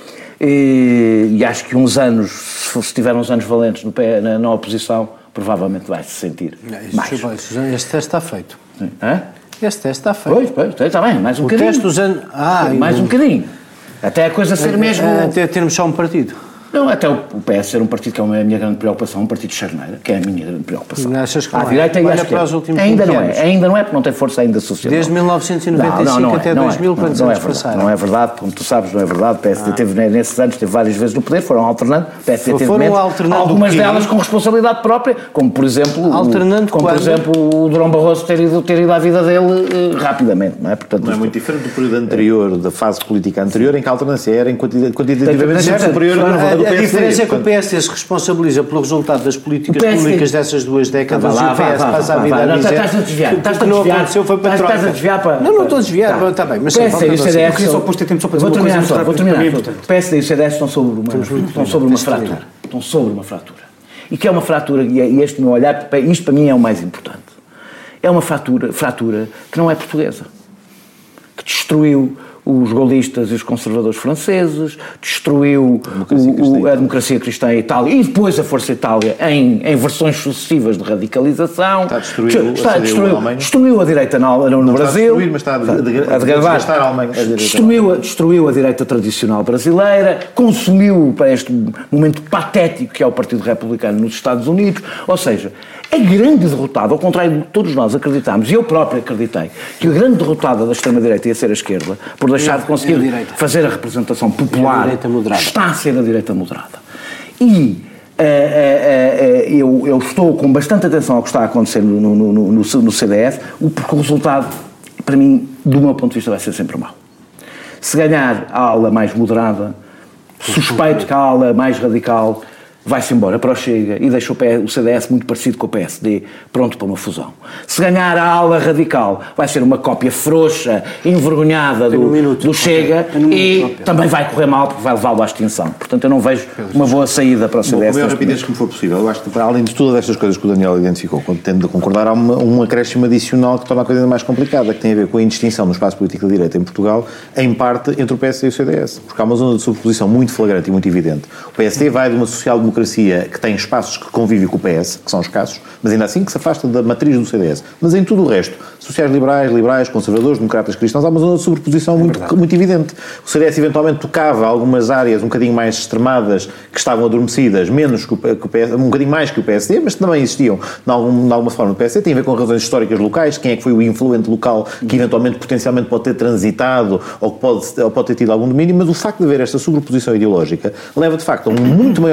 S2: E acho que uns anos, se tiver uns anos valentes na oposição, provavelmente vai-se sentir mais.
S1: Este teste está feito.
S2: Hã?
S1: Este teste está feito.
S2: Pois, está bem, mais um bocadinho.
S1: O teste dos anos...
S2: mais um bocadinho. Até a coisa ser mesmo...
S1: Até termos só um partido.
S2: Não, até o PS ser um partido que é a minha grande preocupação, um partido de charneira, que é a minha grande preocupação.
S1: Não achas que
S2: à direita e à esquerda. Ainda não é, porque não tem força ainda social.
S1: Desde 1995 até 2000, quantos anos passaram?
S2: Não é verdade, como tu sabes, não é verdade. O PSD teve, nesses anos, teve várias vezes no poder, foram alternando. O PSD teve menos, algumas delas com responsabilidade própria, como por exemplo o Durão Barroso ter ido à vida dele rapidamente, não é? Portanto,
S3: não é muito diferente do período anterior, da fase política anterior, em que a alternância era quantitativamente superior ao
S1: A diferença é que o PSD se responsabiliza pelo resultado das políticas públicas dessas duas décadas e o PS passa a vida a dizer...
S2: Estás a desviar.
S1: Estás a desviar para... Não estou a desviar, está bem. Mas
S2: o PSD e o CDS...
S4: Eu queria só pôr tempo só para dizer uma coisa.
S2: Vou terminar. O PSD e o CDS estão sobre uma fratura. Estão sobre uma fratura. E que é uma fratura, e este meu olhar, isto para mim é o mais importante. É uma fratura que não é portuguesa. Que destruiu os gaullistas e os conservadores franceses, destruiu a democracia cristã em Itália e depois a Força Itália em versões sucessivas de radicalização. Destruiu a direita no Brasil.
S3: Está a desgastar a Alemanha.
S2: Destruiu a direita tradicional brasileira, consumiu para este momento patético que é o Partido Republicano nos Estados Unidos. Ou seja, a grande derrotada, ao contrário do que todos nós acreditámos, e eu próprio acreditei, que a grande derrotada da extrema-direita ia ser a esquerda, por deixar de conseguir fazer a representação popular, está a ser a direita moderada. E eu estou com bastante atenção ao que está a acontecer no CDS, porque o resultado, para mim, do meu ponto de vista, vai ser sempre mau. Se ganhar a ala mais moderada, suspeito que a ala mais radical vai-se embora para o Chega e deixa o CDS muito parecido com o PSD, pronto para uma fusão. Se ganhar a ala radical, vai ser uma cópia frouxa, envergonhada do Chega e também vai correr mal porque vai levá-lo à extinção. Portanto, eu não vejo uma boa saída para o CDS.
S3: Com a maior rapidez que me for possível. Eu acho que, além de todas estas coisas que o Daniel identificou, tendo de concordar, há um acréscimo adicional que torna a coisa ainda mais complicada, que tem a ver com a indistinção no espaço político da direita em Portugal, em parte entre o PSD e o CDS. Porque há uma zona de sobreposição muito flagrante e muito evidente. O PSD vai de uma social-democracia que tem espaços que convivem com o PS, que são escassos, mas ainda assim que se afasta da matriz do CDS. Mas em tudo o resto, sociais-liberais, conservadores, democratas, cristãos, há uma zona de sobreposição muito evidente. O CDS eventualmente tocava algumas áreas um bocadinho mais extremadas, que estavam adormecidas, menos que o PS, um bocadinho mais que o PSD, mas também existiam de alguma forma no PSD. Tem a ver com razões históricas locais, quem é que foi o influente local que eventualmente, potencialmente, pode ter transitado ou pode ter tido algum domínio, mas o facto de haver esta sobreposição ideológica leva, de facto, a um muito maior risco de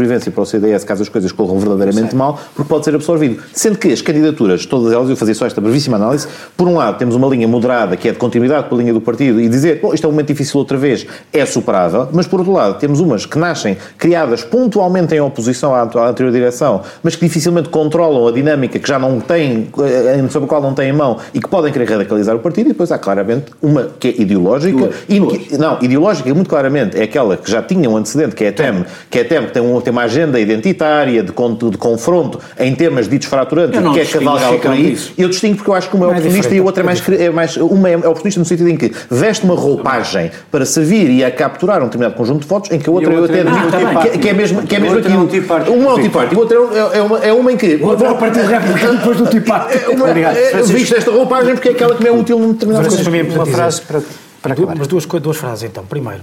S3: sobrevivência para o CDS caso as coisas corram verdadeiramente mal, porque pode ser absorvido. Sendo que as candidaturas, todas elas, eu fazia só esta brevíssima análise, por um lado temos uma linha moderada que é de continuidade com a linha do partido e dizer, isto é um momento difícil outra vez, é superável, mas por outro lado temos umas que nascem criadas pontualmente em oposição à anterior direção, mas que dificilmente controlam a dinâmica que já não têm, sobre a qual não têm mão e que podem querer radicalizar o partido, e depois há claramente uma que é ideológica, ideológica muito claramente é aquela que já tinha um antecedente, que é a TEM, que tem uma agenda identitária, de confronto em temas ditos fraturantes, que é cavalgar por aí. Eu distingo porque eu acho que uma é oportunista e a outra uma é oportunista no sentido em que veste uma roupagem para servir e a capturar um determinado conjunto de votos, em que a outra eu até admito que é mesmo aquilo. Uma é o Tea Party, e outra é uma em que...
S4: Outra é o Partido Republicano depois do Tea Party.
S3: Viste esta roupagem porque é aquela que me é útil num determinado
S1: contexto. Uma frase para acabar.
S4: Mas duas frases então. Primeiro,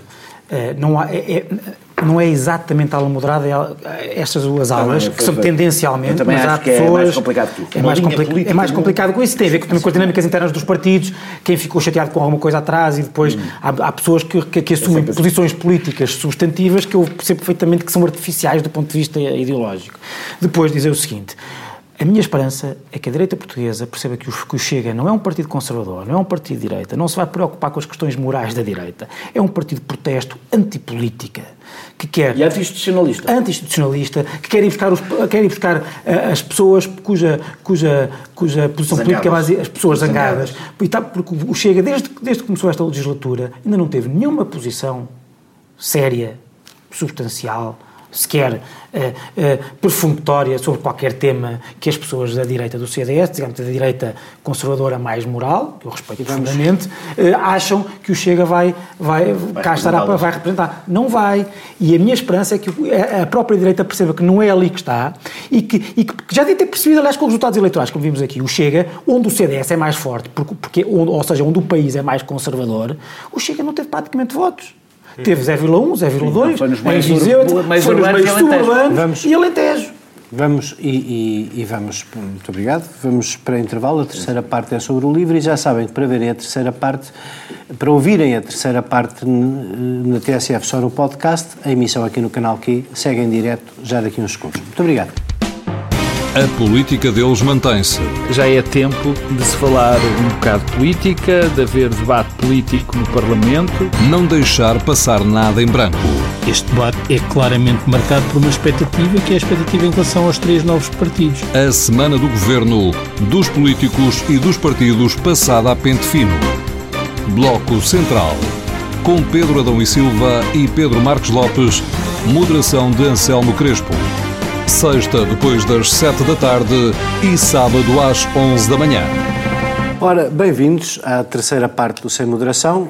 S4: não é exatamente a ala moderada, estas duas alas, que são tendencialmente, mas há pessoas...
S2: É mais complicado que isso.
S4: É mais complicado com isso. Tem a ver também com as dinâmicas internas dos partidos, quem ficou chateado com alguma coisa atrás, e depois há pessoas que assumem posições políticas substantivas que eu percebo perfeitamente que são artificiais do ponto de vista ideológico. Depois dizer o seguinte... A minha esperança é que a direita portuguesa perceba que o Chega não é um partido conservador, não é um partido de direita, não se vai preocupar com as questões morais da direita. É um partido de protesto antipolítica, que quer...
S2: E anti-institucionalista.
S4: Que quer ir buscar as pessoas cuja posição política é base, as pessoas zangadas. Porque o Chega, desde que começou esta legislatura, ainda não teve nenhuma posição séria, substancial, sequer perfunctória sobre qualquer tema que as pessoas da direita do CDS, digamos da direita conservadora mais moral, que eu respeito profundamente, acham que o Chega vai representar. Não vai. E a minha esperança é que a própria direita perceba que não é ali que está e que já deve ter percebido, aliás, com os resultados eleitorais, como vimos aqui, o Chega, onde o CDS é mais forte, ou seja, onde o país é mais conservador, o Chega não teve praticamente votos. Teve 0,1, 0,2,
S2: foi nos meios
S4: suburbanos e Alentejo.
S1: Vamos, vamos, muito obrigado, vamos para intervalo, a terceira parte é sobre o livro e já sabem que para verem a terceira parte, para ouvirem a terceira parte na TSF só no podcast, a emissão aqui no canal Q segue em direto já daqui a uns segundos. Muito obrigado.
S6: A política deles mantém-se.
S8: Já é tempo de se falar um bocado de política, de haver debate político no Parlamento.
S6: Não deixar passar nada em branco.
S9: Este debate é claramente marcado por uma expectativa, que é a expectativa em relação aos 3 novos partidos.
S6: A semana do governo, dos políticos e dos partidos passada a pente fino. Bloco Central. Com Pedro Adão e Silva e Pedro Marques Lopes. Moderação de Anselmo Crespo. Sexta, depois das 7 da tarde e sábado às 11 da manhã.
S1: Ora, bem-vindos à terceira parte do Sem Moderação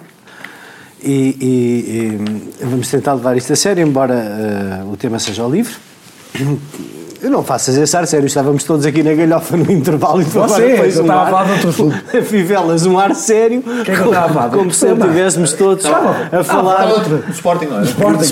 S1: e vamos tentar levar isto a sério, embora o tema seja o livro. Eu não faço esse ar sério, estávamos todos aqui na galhofa no intervalo e
S4: eu estava a falar de outro filme.
S1: Fivelas, um ar sério, como se estivéssemos todos a falar
S3: do Sporting, não é?
S1: Sporting.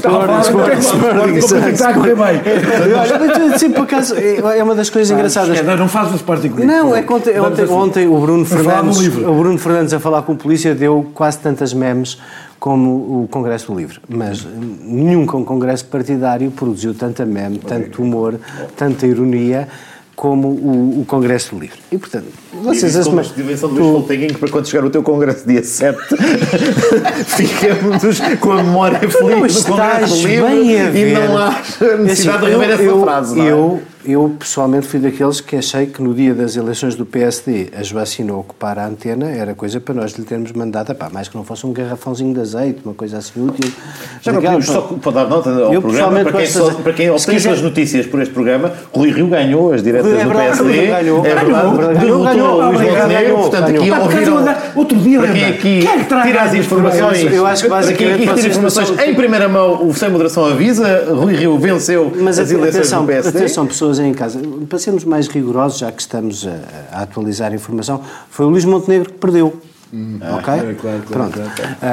S1: Sempre por acaso, é uma das coisas engraçadas.
S2: Não faz o Sporting comigo.
S1: Não, é que ontem o Bruno Fernandes a falar com a polícia deu quase tantas memes como o Congresso do Livro, mas nenhum congresso partidário produziu tanta meme, tanto humor, tanta ironia como o Congresso do Livro. E, portanto, vocês...
S3: Como a dimensão do Luís Folteguinho, para quando chegar o teu Congresso dia 7, ficamos com a memória feliz do Congresso do Livro e não há necessidade de rever essa frase, não é?
S1: Eu, pessoalmente, fui daqueles que achei que no dia das eleições do PSD a Joacina ocupar a antena era coisa para nós lhe termos mandado, mais que não fosse um garrafãozinho de azeite, uma coisa assim útil.
S3: Já não podemos, só para dar nota ao programa, para quem obteve as notícias por este programa, Rui Rio ganhou as diretas do PSD.
S1: Ganhou.
S3: Derrotou o Luís Montenegro, portanto, aqui ouviram...
S4: Outro dia,
S3: para quem aqui tira as informações,
S1: eu acho que basicamente
S3: tira informações em primeira mão, o Sem Moderação avisa, Rui Rio venceu as eleições do PSD.
S1: Atenção, pessoas em casa, para sermos mais rigorosos, já que estamos a atualizar a informação, foi o Luís Montenegro que perdeu. Ok?
S2: Claro.
S1: Pronto.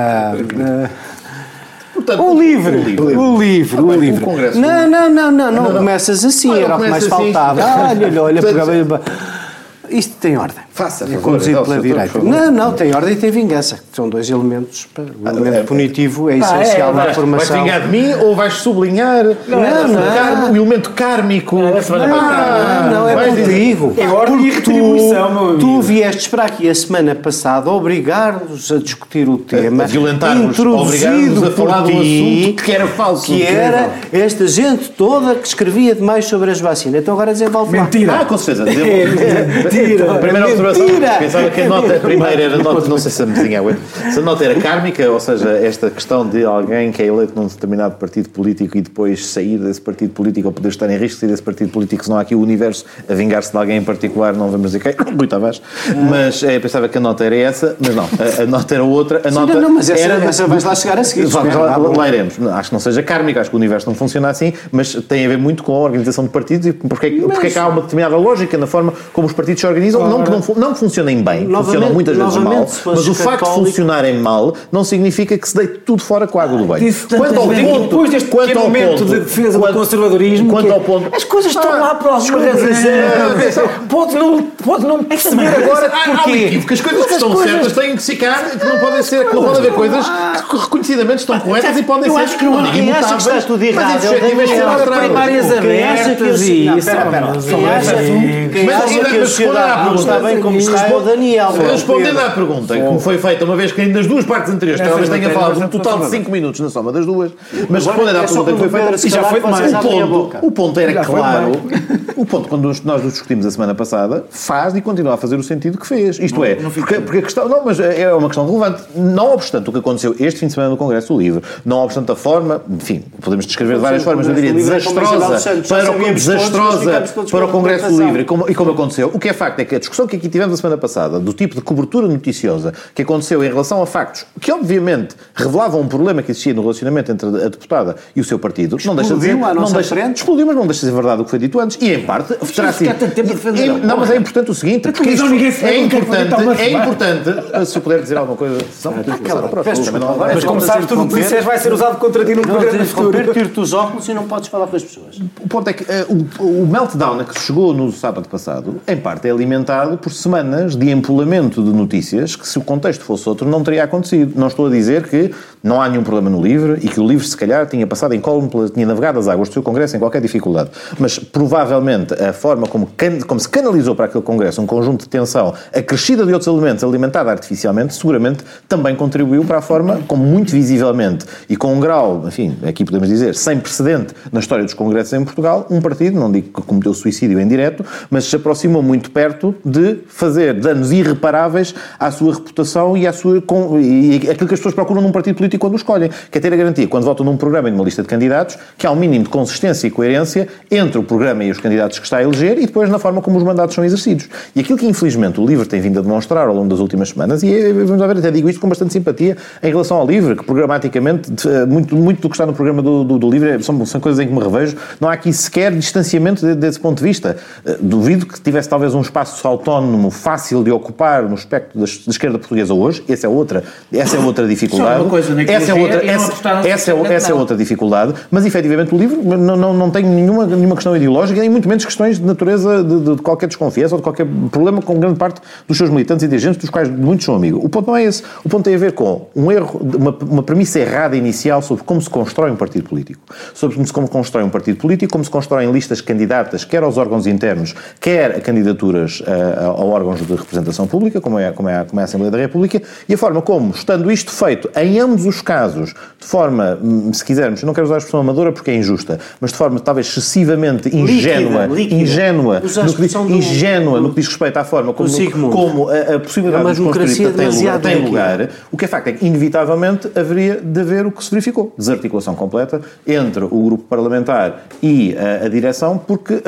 S3: Portanto,
S1: o livro. Não começas assim, era o que mais faltava. Olha, pegava... Isto tem ordem.
S3: Faça, por favor.
S1: Conduzido pela direita. Não, tem ordem e tem vingança. São dois elementos. O elemento punitivo é essencial na formação.
S3: Vais vingar de mim ou vais sublinhar o elemento kármico?
S1: Não, é contigo.
S4: É ordem e retribuição, meu amigo.
S1: Tu viestes para aqui a semana passada obrigar-nos a discutir o tema,
S3: violentar-nos, obrigar-nos a falar de um assunto que era falso.
S1: Que era esta gente toda que escrevia demais sobre as vacinas. Então agora desenvolve lá.
S4: Mentira.
S3: Com certeza. Mentira. A primeira observação, pensava que a nota primeira era nota, não sei se a mesinha se a nota era kármica, ou seja, esta questão de alguém que é eleito num determinado partido político e depois sair desse partido político ou poder estar em risco de sair desse partido político, se não há aqui o universo a vingar-se de alguém em particular, não vamos dizer quem, Rui Tavares, mas pensava que a nota era essa, mas não, a nota era outra, a nota
S1: mas essa vais lá chegar a seguir.
S3: Lá iremos. Acho que não seja kármica, acho que o universo não funciona assim, mas tem a ver muito com a organização de partidos e porque é que há uma determinada lógica na forma como os partidos se organizam, não que funcionem bem, funcionam muitas vezes mal, mas o facto de funcionarem mal não significa que se deite tudo fora com a água do banho.
S4: Quanto ao ponto, depois deste momento de defesa do conservadorismo, as coisas estão lá para alguma razão. Pode não perceber agora porquê.
S3: Porque as coisas que estão certas têm que ficar, que não podem ser, que não podem haver coisas que reconhecidamente estão corretas e podem ser.
S1: Eu acho que não ninguém acha que está tudo errado.
S4: Primárias abertas e isso.
S1: Quem acha que a sociedade não está bem como está é o Daniel.
S3: Respondendo à pergunta que me foi feita, uma vez que ainda das duas partes anteriores, talvez tenha falado um total de 5 minutos na soma das duas, mas respondendo à pergunta que foi feita,
S1: já foi demais.
S3: O ponto era claro. O ponto, quando nós o discutimos a semana passada, faz e continua a fazer o sentido que fez. Isto é, porque a questão... Não, mas é uma questão relevante. Não obstante o que aconteceu este fim de semana no Congresso do Livro, não obstante a forma, enfim, podemos descrever de várias formas, eu diria desastrosa para o Congresso do Livro e como aconteceu. O que é facto é que a discussão que aqui tivemos a semana passada, do tipo de cobertura noticiosa que aconteceu em relação a factos que obviamente revelavam um problema que existia no relacionamento entre a deputada e o seu partido, não deixa de ser... Explodiu, mas não deixa de ser verdade o que foi dito antes. E em parte terá sido... Não, mas é importante o seguinte, porque isto é importante, se eu puder dizer alguma coisa...
S4: Mas como sabes, tudo o que disseres vai ser usado contra ti no programa futuro.
S1: Tiro-te os óculos e não podes falar com as pessoas.
S3: O ponto é que o meltdown que chegou no sábado passado, em parte é alimentado por semanas de empolamento de notícias que, se o contexto fosse outro, não teria acontecido. Não estou a dizer que não há nenhum problema no LIVRE e que o LIVRE, se calhar, tinha passado incólume, tinha navegado as águas do seu congresso sem qualquer dificuldade. Mas, provavelmente, a forma como se canalizou para aquele congresso um conjunto de tensão acrescida de outros elementos alimentada artificialmente, seguramente também contribuiu para a forma como, muito visivelmente e com um grau, enfim, aqui podemos dizer, sem precedente na história dos congressos em Portugal, um partido, não digo que cometeu suicídio em direto, mas se aproximou muito perto de fazer danos irreparáveis à sua reputação e aquilo que as pessoas procuram num partido político quando o escolhem, que é ter a garantia, quando votam num programa e numa lista de candidatos, que há um mínimo de consistência e coerência entre o programa e os candidatos que está a eleger e depois na forma como os mandatos são exercidos. E aquilo que, infelizmente, o LIVRE tem vindo a demonstrar ao longo das últimas semanas, e vamos ver, até digo isto com bastante simpatia em relação ao LIVRE, que programaticamente, muito do que está no programa do LIVRE são coisas em que me revejo, não há aqui sequer distanciamento desse ponto de vista. Duvido que tivesse talvez um espaço autónomo fácil de ocupar no espectro da esquerda portuguesa hoje. Essa é outra dificuldade. Essa é outra dificuldade, mas efetivamente o LIVRE não tem nenhuma questão ideológica, nem muito menos questões de natureza de qualquer desconfiança ou de qualquer problema com grande parte dos seus militantes e dirigentes, dos quais muitos são amigos. O ponto não é esse. O ponto tem a ver com um erro, uma premissa errada inicial sobre como se constrói um partido político. Sobre como se constrói um partido político, como se constroem listas candidatas, quer aos órgãos internos, quer a candidaturas a órgãos de representação pública, como é a Assembleia da República, e a forma como, estando isto feito em ambos os casos, de forma, se quisermos, não quero usar a expressão amadora porque é injusta, mas de forma talvez excessivamente ingênua no que diz respeito à forma como a possibilidade de construir tem lugar, o que é facto é que, inevitavelmente, haveria de haver o que se verificou. Desarticulação completa entre o grupo parlamentar e a direção, porque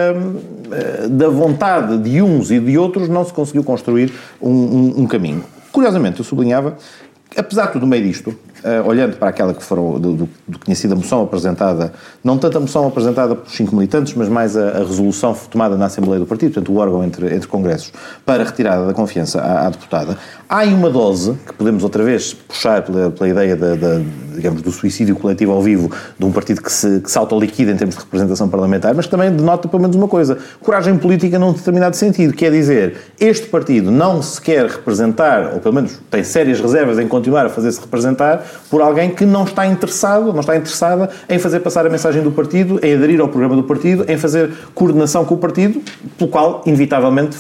S3: da vontade de uns e de outros não se conseguiu construir um caminho. Curiosamente, eu sublinhava, apesar de tudo, no meio disto, olhando para aquela que foram do que tinha sido a moção apresentada, não tanto a moção apresentada pelos 5 militantes, mas mais a resolução tomada na Assembleia do Partido, portanto o órgão entre congressos, para a retirada da confiança à deputada, há aí uma dose que podemos outra vez puxar pela ideia digamos, do suicídio coletivo ao vivo de um partido que se autoliquida em termos de representação parlamentar, mas que também denota pelo menos uma coisa: coragem política num determinado sentido, que é dizer, este partido não se quer representar, ou pelo menos tem sérias reservas em continuar a fazer-se representar por alguém que não está interessada em fazer passar a mensagem do partido, em aderir ao programa do partido, em fazer coordenação com o partido, pelo qual inevitavelmente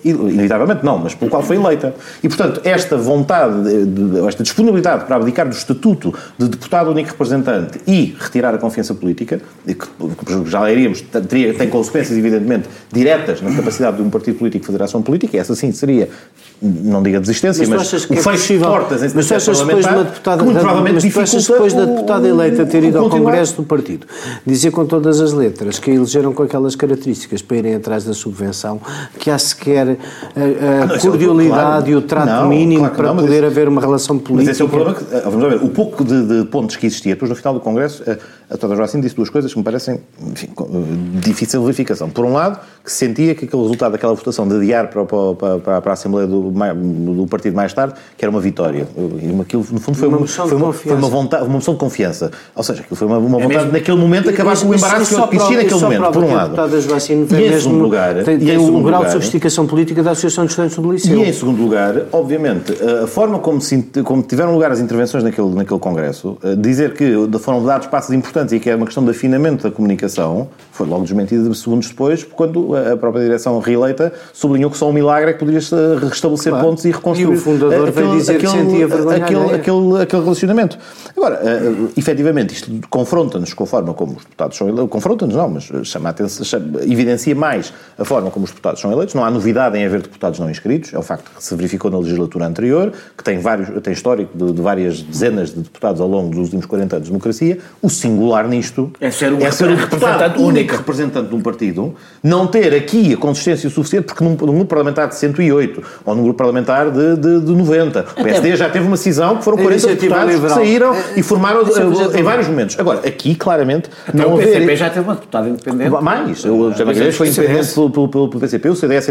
S3: pelo qual foi eleita. E, portanto, esta vontade, esta disponibilidade para abdicar do estatuto de deputado único representante e retirar a confiança política, que já lá iríamos, tem consequências, evidentemente, diretas na capacidade de um partido político fazer ação política, e essa sim seria, não digo a desistência, mas o fecho de portas em
S1: processo parlamentar, que muito provavelmente dificulta depois da deputada eleita ter ido ao Congresso do partido, dizer com todas as letras que a elegeram com aquelas características para irem atrás da subvenção, que há sequer a cordialidade e o trato mínimo para poder haver uma relação política.
S3: Mas esse é o problema, vamos ver, o pouco de pontos que existia, depois no final do Congresso, a doutora Joacim disse duas coisas que me parecem, enfim, difícil de verificação. Por um lado, que se sentia que aquele resultado daquela votação de adiar para a Assembleia do partido mais tarde, que era uma vitória. Aquilo, no fundo, foi uma moção de confiança. Ou seja, aquilo foi uma vontade, naquele momento, acabar com o embaraço que existia naquele momento, por um lado.
S1: E em segundo lugar, tem um grau de sofisticação política da Associação de Estudantes do Liceu.
S3: E em segundo lugar, obviamente, a forma como tiveram lugar as intervenções naquele Congresso, dizer que foram dados passos importantes e que é uma questão de afinamento da comunicação, foi logo desmentida segundos depois, quando a própria direção reeleita sublinhou que só um milagre é que poderia restabelecer pontos e reconstruir.
S1: E o fundador veio dizer que sentia vergonha
S3: aquele relacionamento. Agora, efetivamente, isto confronta-nos com a forma como os deputados são eleitos. Confronta-nos não, mas chama a atenção, evidencia mais a forma como os deputados são eleitos. Não há novidade em haver deputados não inscritos. É o facto que se verificou na legislatura anterior, que tem histórico de várias dezenas de deputados ao longo dos últimos 40 anos de democracia. O singular nisto
S2: é ser um representante único
S3: representante de um partido, não ter aqui a consistência suficiente, porque num grupo parlamentar de 108 ou num grupo parlamentar de 90. O PSD já teve uma cisão que foram 40 deputados que saíram e formaram em vários momentos. Agora, aqui, claramente, não
S2: o PCP já teve uma deputada independente.
S3: Mais. O José Magalhães foi independente pelo PCP, o CDS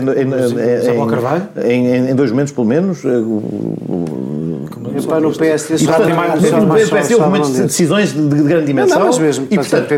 S3: em 2 momentos, pelo menos.
S1: No PSD
S3: já tem mais momentos de decisões de grande dimensão.
S1: Mas mesmo, e, portanto,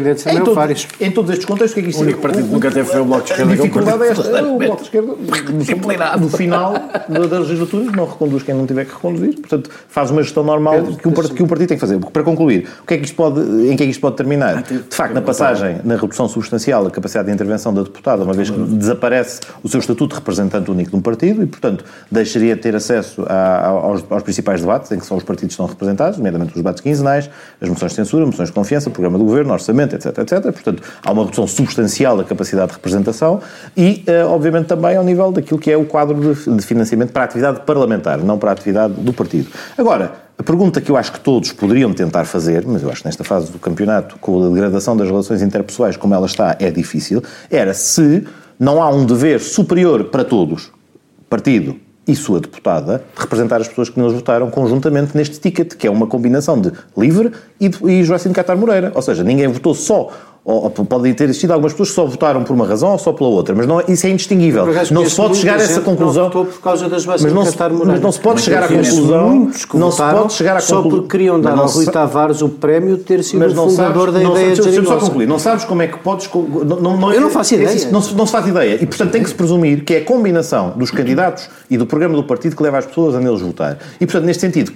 S3: em todos estes contextos, o que é que isto
S2: é? O único partido que nunca teve foi o Bloco de Esquerda.
S3: A dificuldade é esta. O Bloco de Esquerda, no final da legislatura, não reconduz quem não tiver que reconduzir. Portanto, faz uma gestão normal que um partido tem que fazer. Para concluir, em que é que isto pode terminar? De facto, na passagem, na redução substancial da capacidade de intervenção da deputada, uma vez que desaparece o seu estatuto de representante único de um partido e, portanto, deixaria de ter acesso aos principais debates em que são os partidos que estão representados, nomeadamente os debates quinzenais, as moções de censura, moções de confiança, programa do governo, orçamento, etc. Portanto, há uma redução substancial da capacidade de representação e, obviamente, também ao nível daquilo que é o quadro de financiamento para a atividade parlamentar, não para a atividade do partido. Agora, a pergunta que eu acho que todos poderiam tentar fazer, mas eu acho que nesta fase do campeonato, com a degradação das relações interpessoais como ela está, é difícil, era se não há um dever superior para todos, partido e sua deputada, de representar as pessoas que nos votaram conjuntamente neste ticket, que é uma combinação de LIVRE e Joacim de Catar Moreira. Ou seja, ninguém votou só, ou podem ter existido algumas pessoas que só votaram por uma razão ou só pela outra, mas não, isso é indistinguível. Não se pode chegar a essa conclusão.
S1: Não votou por causa das Joacim de Catar Moreira.
S3: Mas não se pode chegar à conclusão.
S1: Não se pode chegar à conclusão. Só porque queriam dar ao Rui Tavares o prémio de ter sido o fundador da ideia de
S3: Deixa-me só concluir. Não sabes como é que podes.
S1: Eu não faço ideia.
S3: Não se faz ideia. E, portanto, tem que se presumir que é a combinação dos candidatos e do programa do partido que leva as pessoas a neles votar. E, portanto, neste sentido,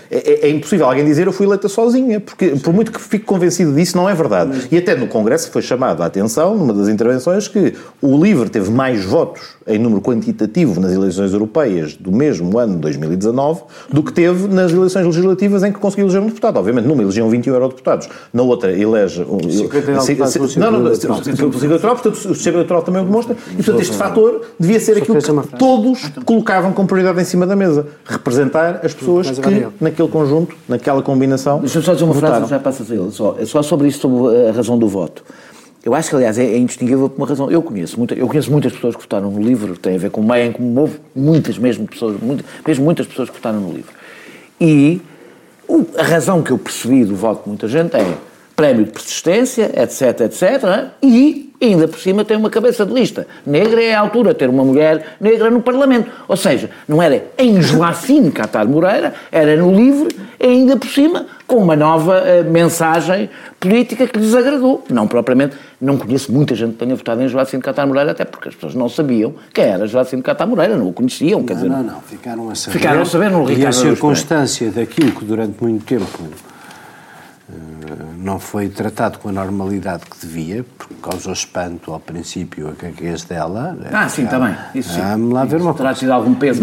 S3: é impossível alguém dizer eu fui eleita sozinha, porque, por muito que fique convencido disso, não é verdade. E até no Congresso foi chamado a atenção, numa das intervenções, que o LIVRE teve mais votos em número quantitativo nas eleições europeias do mesmo ano de 2019 do que teve nas eleições legislativas em que conseguiu eleger um deputado. Obviamente, numa elegiam 21 eurodeputados, na outra elege...
S1: o sistema
S3: eleitoral, portanto, o sistema eleitoral também o demonstra, e, portanto, este fator devia ser aquilo que todos colocavam como prioridade em cima da mesa. Representar as pessoas que, naquele conjunto, naquela combinação...
S2: Deixa-me só dizer uma frase, já passas a ele. Só sobre isso, sobre a razão do voto. Eu acho que, aliás, é indistinguível por uma razão. Eu conheço muitas pessoas que votaram no LIVRE, tem a ver com o meio em que houve muitas pessoas que votaram no LIVRE. E A razão que eu percebi do voto de muita gente é prémio de persistência, etc, etc, e ainda por cima tem uma cabeça de lista negra, é a altura de ter uma mulher negra no Parlamento. Ou seja, não era em Joacine Catar Moreira, era no LIVRE, e ainda por cima com uma nova mensagem política que lhes agradou. Não propriamente, não conheço muita gente que tenha votado em Joacine Catar Moreira, até porque as pessoas não sabiam quem era Joacine Catar Moreira, não o conheciam. Quer dizer,
S1: não, ficaram a saber.
S2: Ficaram a saber no Ricardo.
S1: E a circunstância daquilo que durante muito tempo não foi tratado com a normalidade que devia, porque causou espanto ao princípio a caguez dela.
S2: Sim, também. Isso sim.
S1: Vamos lá ver uma
S2: coisa. Terá tido algum peso.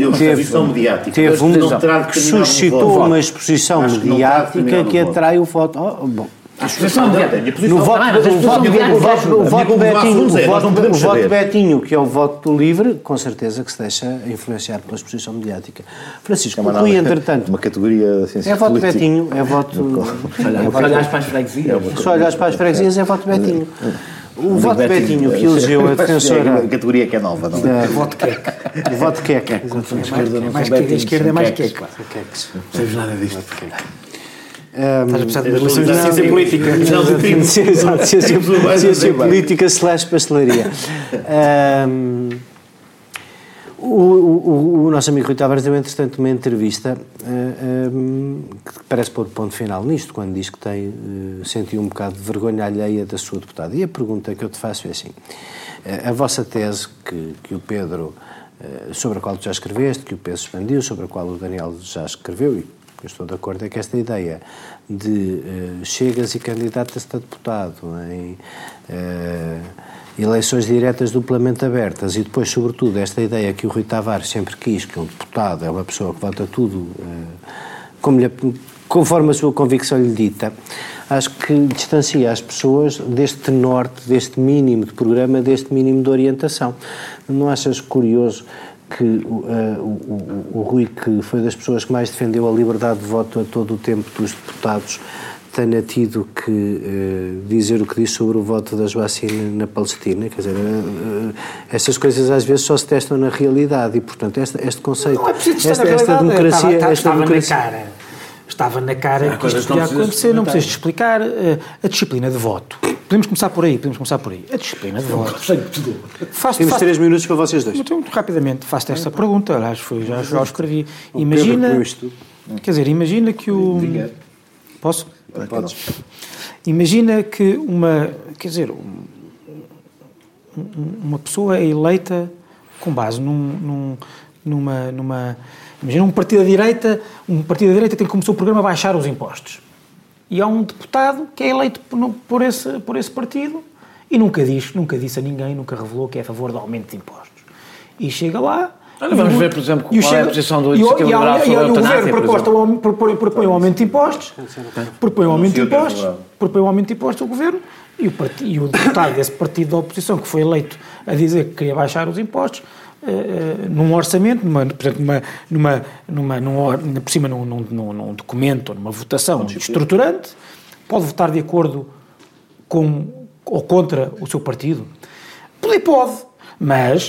S1: Suscitou uma exposição mediática que atrai o voto. Bom.
S2: A exposição mediática.
S1: O voto de Betinho, que é o voto do LIVRE, com certeza que se deixa influenciar pela exposição mediática. Francisco, conclui, entretanto.
S3: Uma categoria da ciência
S1: política. É voto Betinho, é voto.
S2: Se olhares para as freguesias.
S1: Se olhares para as freguesias, é voto Betinho. O voto de Betinho, que elegeu a defensora...
S3: A categoria que é nova, não é?
S4: Voto queque.
S1: O voto queque.
S4: A esquerda é mais queque.
S2: Não sabes nada disto.
S4: Estás a precisar de uma lição de ciência política.
S1: Ciência política / pastelaria. O nosso amigo Rui Tavares deu, entretanto, uma entrevista que parece pôr ponto final nisto, quando diz que sentiu um bocado de vergonha alheia da sua deputada. E a pergunta que eu te faço é assim: a vossa tese que o Pedro, sobre a qual tu já escreveste, que o Pedro expandiu, sobre a qual o Daniel já escreveu, e eu estou de acordo, é que esta ideia de chegas e candidata-se a deputado em eleições diretas duplamente abertas e depois, sobretudo, esta ideia que o Rui Tavares sempre quis, que um deputado é uma pessoa que vota tudo conforme a sua convicção lhe dita, acho que distancia as pessoas deste norte, deste mínimo de programa, deste mínimo de orientação. Não achas curioso que o Rui, que foi das pessoas que mais defendeu a liberdade de voto a todo o tempo dos deputados, tenha tido que dizer o que disse sobre o voto da Joacine na Palestina? Quer dizer, estas coisas às vezes só se testam na realidade e, portanto, este conceito,
S4: não é
S1: esta democracia...
S4: Estava na cara que isto podia acontecer, não precisas de explicar a disciplina de voto. Podemos começar por aí. A disciplina de voto.
S1: Temos 3 minutos para vocês dois.
S4: Muito rapidamente, faço-te esta pergunta, aliás, já o escrevi. Imagina, quer dizer, imagina que o... Posso?
S1: Podes.
S4: Imagina que uma pessoa é eleita com base numa imagina um partido da direita tem como seu programa baixar os impostos. E há um deputado que é eleito por esse partido e nunca disse a ninguém, nunca revelou que é a favor do aumento de impostos. E chega lá...
S2: Vamos ver, por exemplo, qual é a posição do Iniciativa Liberal sobre a eutanásia,
S4: propõe um aumento de impostos, propõe um aumento de impostos ao Governo e o deputado desse partido da oposição que foi eleito a dizer que queria baixar os impostos, num orçamento, por cima num documento ou numa votação estruturante, pode votar de acordo com ou contra o seu partido? Pode, mas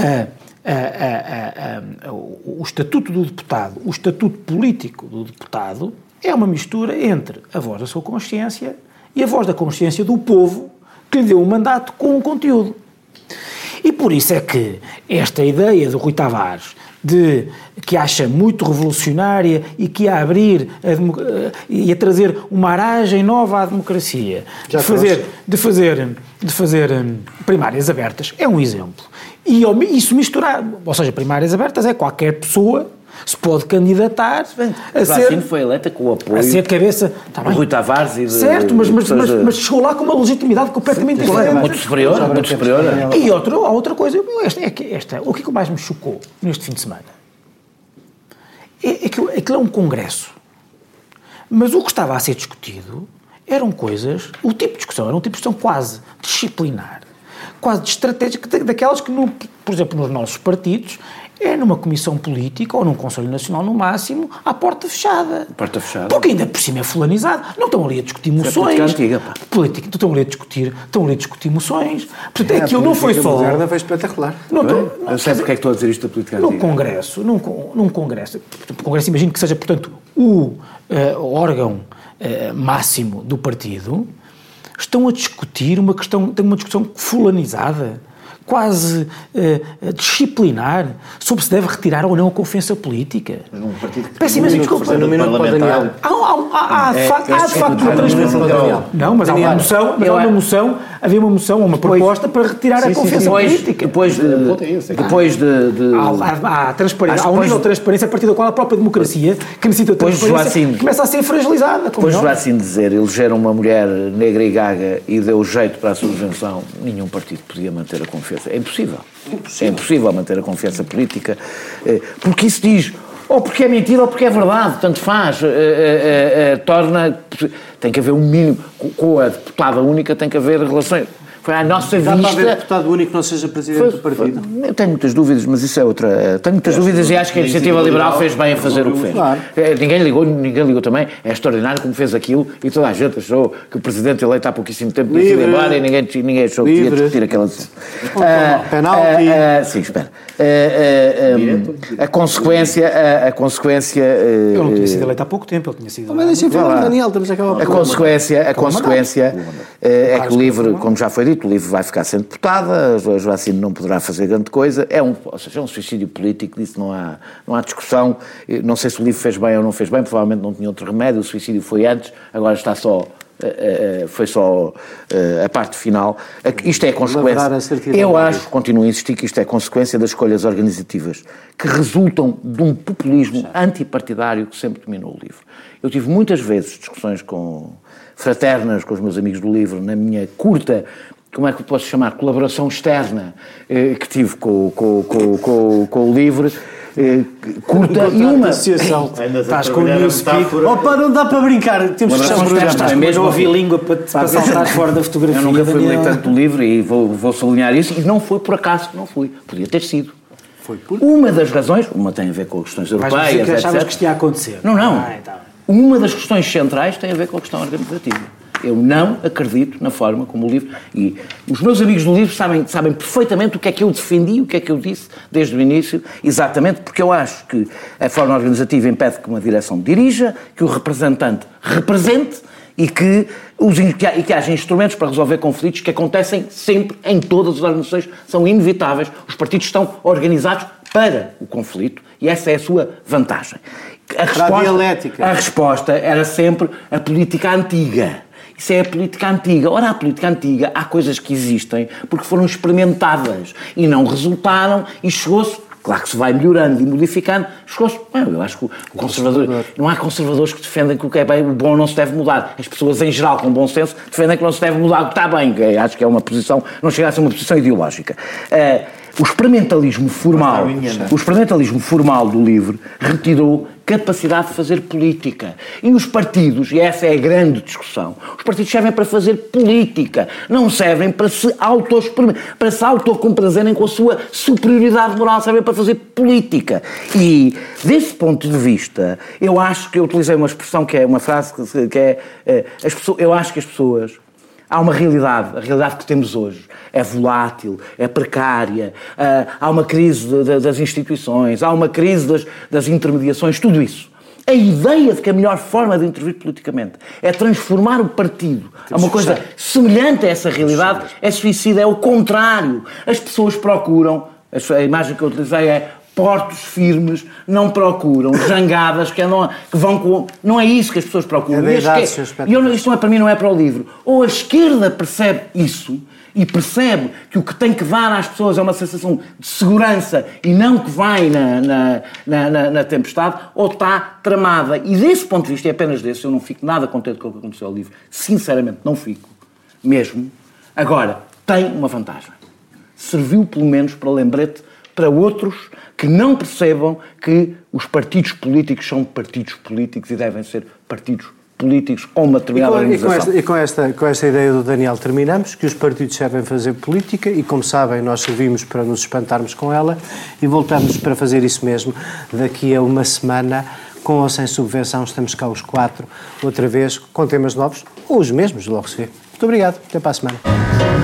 S4: o estatuto do deputado, o estatuto político do deputado é uma mistura entre a voz da sua consciência e a voz da consciência do povo que lhe deu o mandato com um conteúdo. E por isso é que esta ideia do Rui Tavares, que acha muito revolucionária e que ia abrir e a trazer uma aragem nova à democracia, de fazer primárias abertas, é um exemplo. E isso misturar, ou seja, primárias abertas é qualquer pessoa se pode candidatar a ser...
S2: foi eleita com o apoio
S4: a ser cabeça
S2: de Rui Tavares e de...
S4: Certo, mas chegou lá com uma legitimidade completamente diferente.
S2: Muito superior.
S4: E outra coisa, o que mais me chocou neste fim de semana é que aquilo é um congresso. Mas o que estava a ser discutido eram coisas... O tipo de discussão era um tipo de discussão quase disciplinar, quase de estratégia, daquelas que, por exemplo, nos nossos partidos... é numa comissão política ou num Conselho Nacional, no máximo, à porta fechada.
S2: Porta fechada.
S4: Porque ainda por cima é fulanizado. Não estão ali a discutir moções.
S2: É antiga, pá.
S4: Política, estão ali a discutir moções. Portanto, aquilo não foi só...
S1: A moderna foi espetacular.
S2: Eu sei porque é que estou a dizer isto da política antiga.
S4: Num congresso, imagino que seja, portanto, o órgão máximo do partido, estão a discutir tem uma discussão fulanizada, quase disciplinar, sobre se deve retirar ou não a confiança política.
S3: Mas num partido que
S4: peço imensa desculpa.
S1: No minuto para o Daniel.
S4: Há de facto uma transformação. Não, mas há uma moção, havia uma moção, uma proposta para retirar a confiança política.
S2: Depois de
S4: há transparência, há um nível de transparência a partir do qual a própria democracia, que necessita de transparência, começa a ser fragilizada.
S2: Depois de assim dizer, elegeram uma mulher negra e gaga e deu jeito para a sua isenção, nenhum partido podia manter a confiança. É impossível. É impossível manter a confiança política, porque isso diz, ou porque é mentira ou porque é verdade, tanto faz, tem que haver um mínimo, com a deputada única tem que haver relações. Foi à nossa vista...
S1: Dá para haver deputado único que não seja presidente do partido?
S2: Eu tenho muitas dúvidas, mas isso é outra... Tenho muitas dúvidas e acho que a Iniciativa Liberal fez bem a fazer o que fez.
S1: Claro.
S2: Ninguém ligou também. É extraordinário como fez aquilo e toda a gente achou que o presidente eleito há pouquíssimo tempo ia ir embora e ninguém achou que ia discutir aquela decisão.
S1: Penalti.
S2: Sim, espera. A consequência...
S4: Eu não tinha sido eleito há pouco tempo, ele tinha sido...
S1: Mas deixa eu falar, Daniel, estamos a acabar.
S2: A consequência é que o livro, como já foi dito, o livro vai ficar sem deputada, a Joacine não poderá fazer grande coisa, é um suicídio político, disso não há discussão, não sei se o livro fez bem ou não fez bem, provavelmente não tinha outro remédio, o suicídio foi antes, agora está só... foi só a parte final. Isto é consequência. Eu acho, continuo a insistir, que isto é consequência das escolhas organizativas que resultam de um populismo antipartidário que sempre dominou o livro. Eu tive muitas vezes discussões fraternas com os meus amigos do livro, na minha curta, como é que eu posso chamar, colaboração externa que tive com o livro. Curta e uma
S1: estás com o newspeak. Opa, não dá para brincar, temos que
S4: estás mesmo a ouvir língua para saltar fora da fotografia.
S2: Eu nunca fui militante do livro e vou sublinhar isso, e não foi por acaso que não fui, podia ter sido. Uma das razões, uma tem a ver com questões europeias,
S4: etc. Achavas que isto ia acontecer?
S2: Não. Uma das questões centrais tem a ver com a questão organizativa. Eu não acredito na forma como o livro... E os meus amigos do livro sabem perfeitamente o que é que eu defendi, o que é que eu disse desde o início, exatamente porque eu acho que a forma organizativa impede que uma direção dirija, que o representante represente e que haja instrumentos para resolver conflitos que acontecem sempre em todas as organizações, são inevitáveis. Os partidos estão organizados para o conflito e essa é a sua vantagem. A resposta era sempre a política antiga. Isso é a política antiga. Ora, a política antiga, há coisas que existem porque foram experimentadas e não resultaram e chegou-se, claro que se vai melhorando e modificando, chegou-se, eu acho que o conservador, não há conservadores que defendem que o que é bem, o bom não se deve mudar. As pessoas em geral, com bom senso, defendem que não se deve mudar o que está bem, que acho que é uma posição, não chega a ser uma posição ideológica. O experimentalismo formal do livro retirou capacidade de fazer política. E os partidos, e essa é a grande discussão, os partidos servem para fazer política, não servem para se autocomprazerem com a sua superioridade moral, servem para fazer política. E, desse ponto de vista, eu acho que eu utilizei uma expressão que é uma frase que é eu acho que as pessoas... Há uma realidade, a realidade que temos hoje é volátil, é precária, há uma crise das instituições, há uma crise das intermediações, tudo isso. A ideia de que a melhor forma de intervir politicamente é transformar o partido a uma coisa semelhante a essa realidade é suicida, é o contrário. As pessoas procuram, a imagem que eu utilizei é portos firmes, não procuram jangadas que vão com... Não é isso que as pessoas procuram. Isto para mim não é para o livro. Ou a esquerda percebe isso e percebe que o que tem que dar às pessoas é uma sensação de segurança e não que vai na tempestade, ou está tramada. E desse ponto de vista, e apenas desse, eu não fico nada contente com o que aconteceu ao livro. Sinceramente, não fico. Mesmo. Agora, tem uma vantagem. Serviu, pelo menos, para lembrete para outros que não percebam que os partidos políticos são partidos políticos e devem ser partidos políticos com uma determinada organização.
S1: E com esta ideia do Daniel terminamos, que os partidos servem fazer política e, como sabem, nós servimos para nos espantarmos com ela e voltamos para fazer isso mesmo daqui a uma semana, com ou sem subvenção. Estamos cá os 4, outra vez, com temas novos, ou os mesmos, logo se vê. Muito obrigado, até para a semana.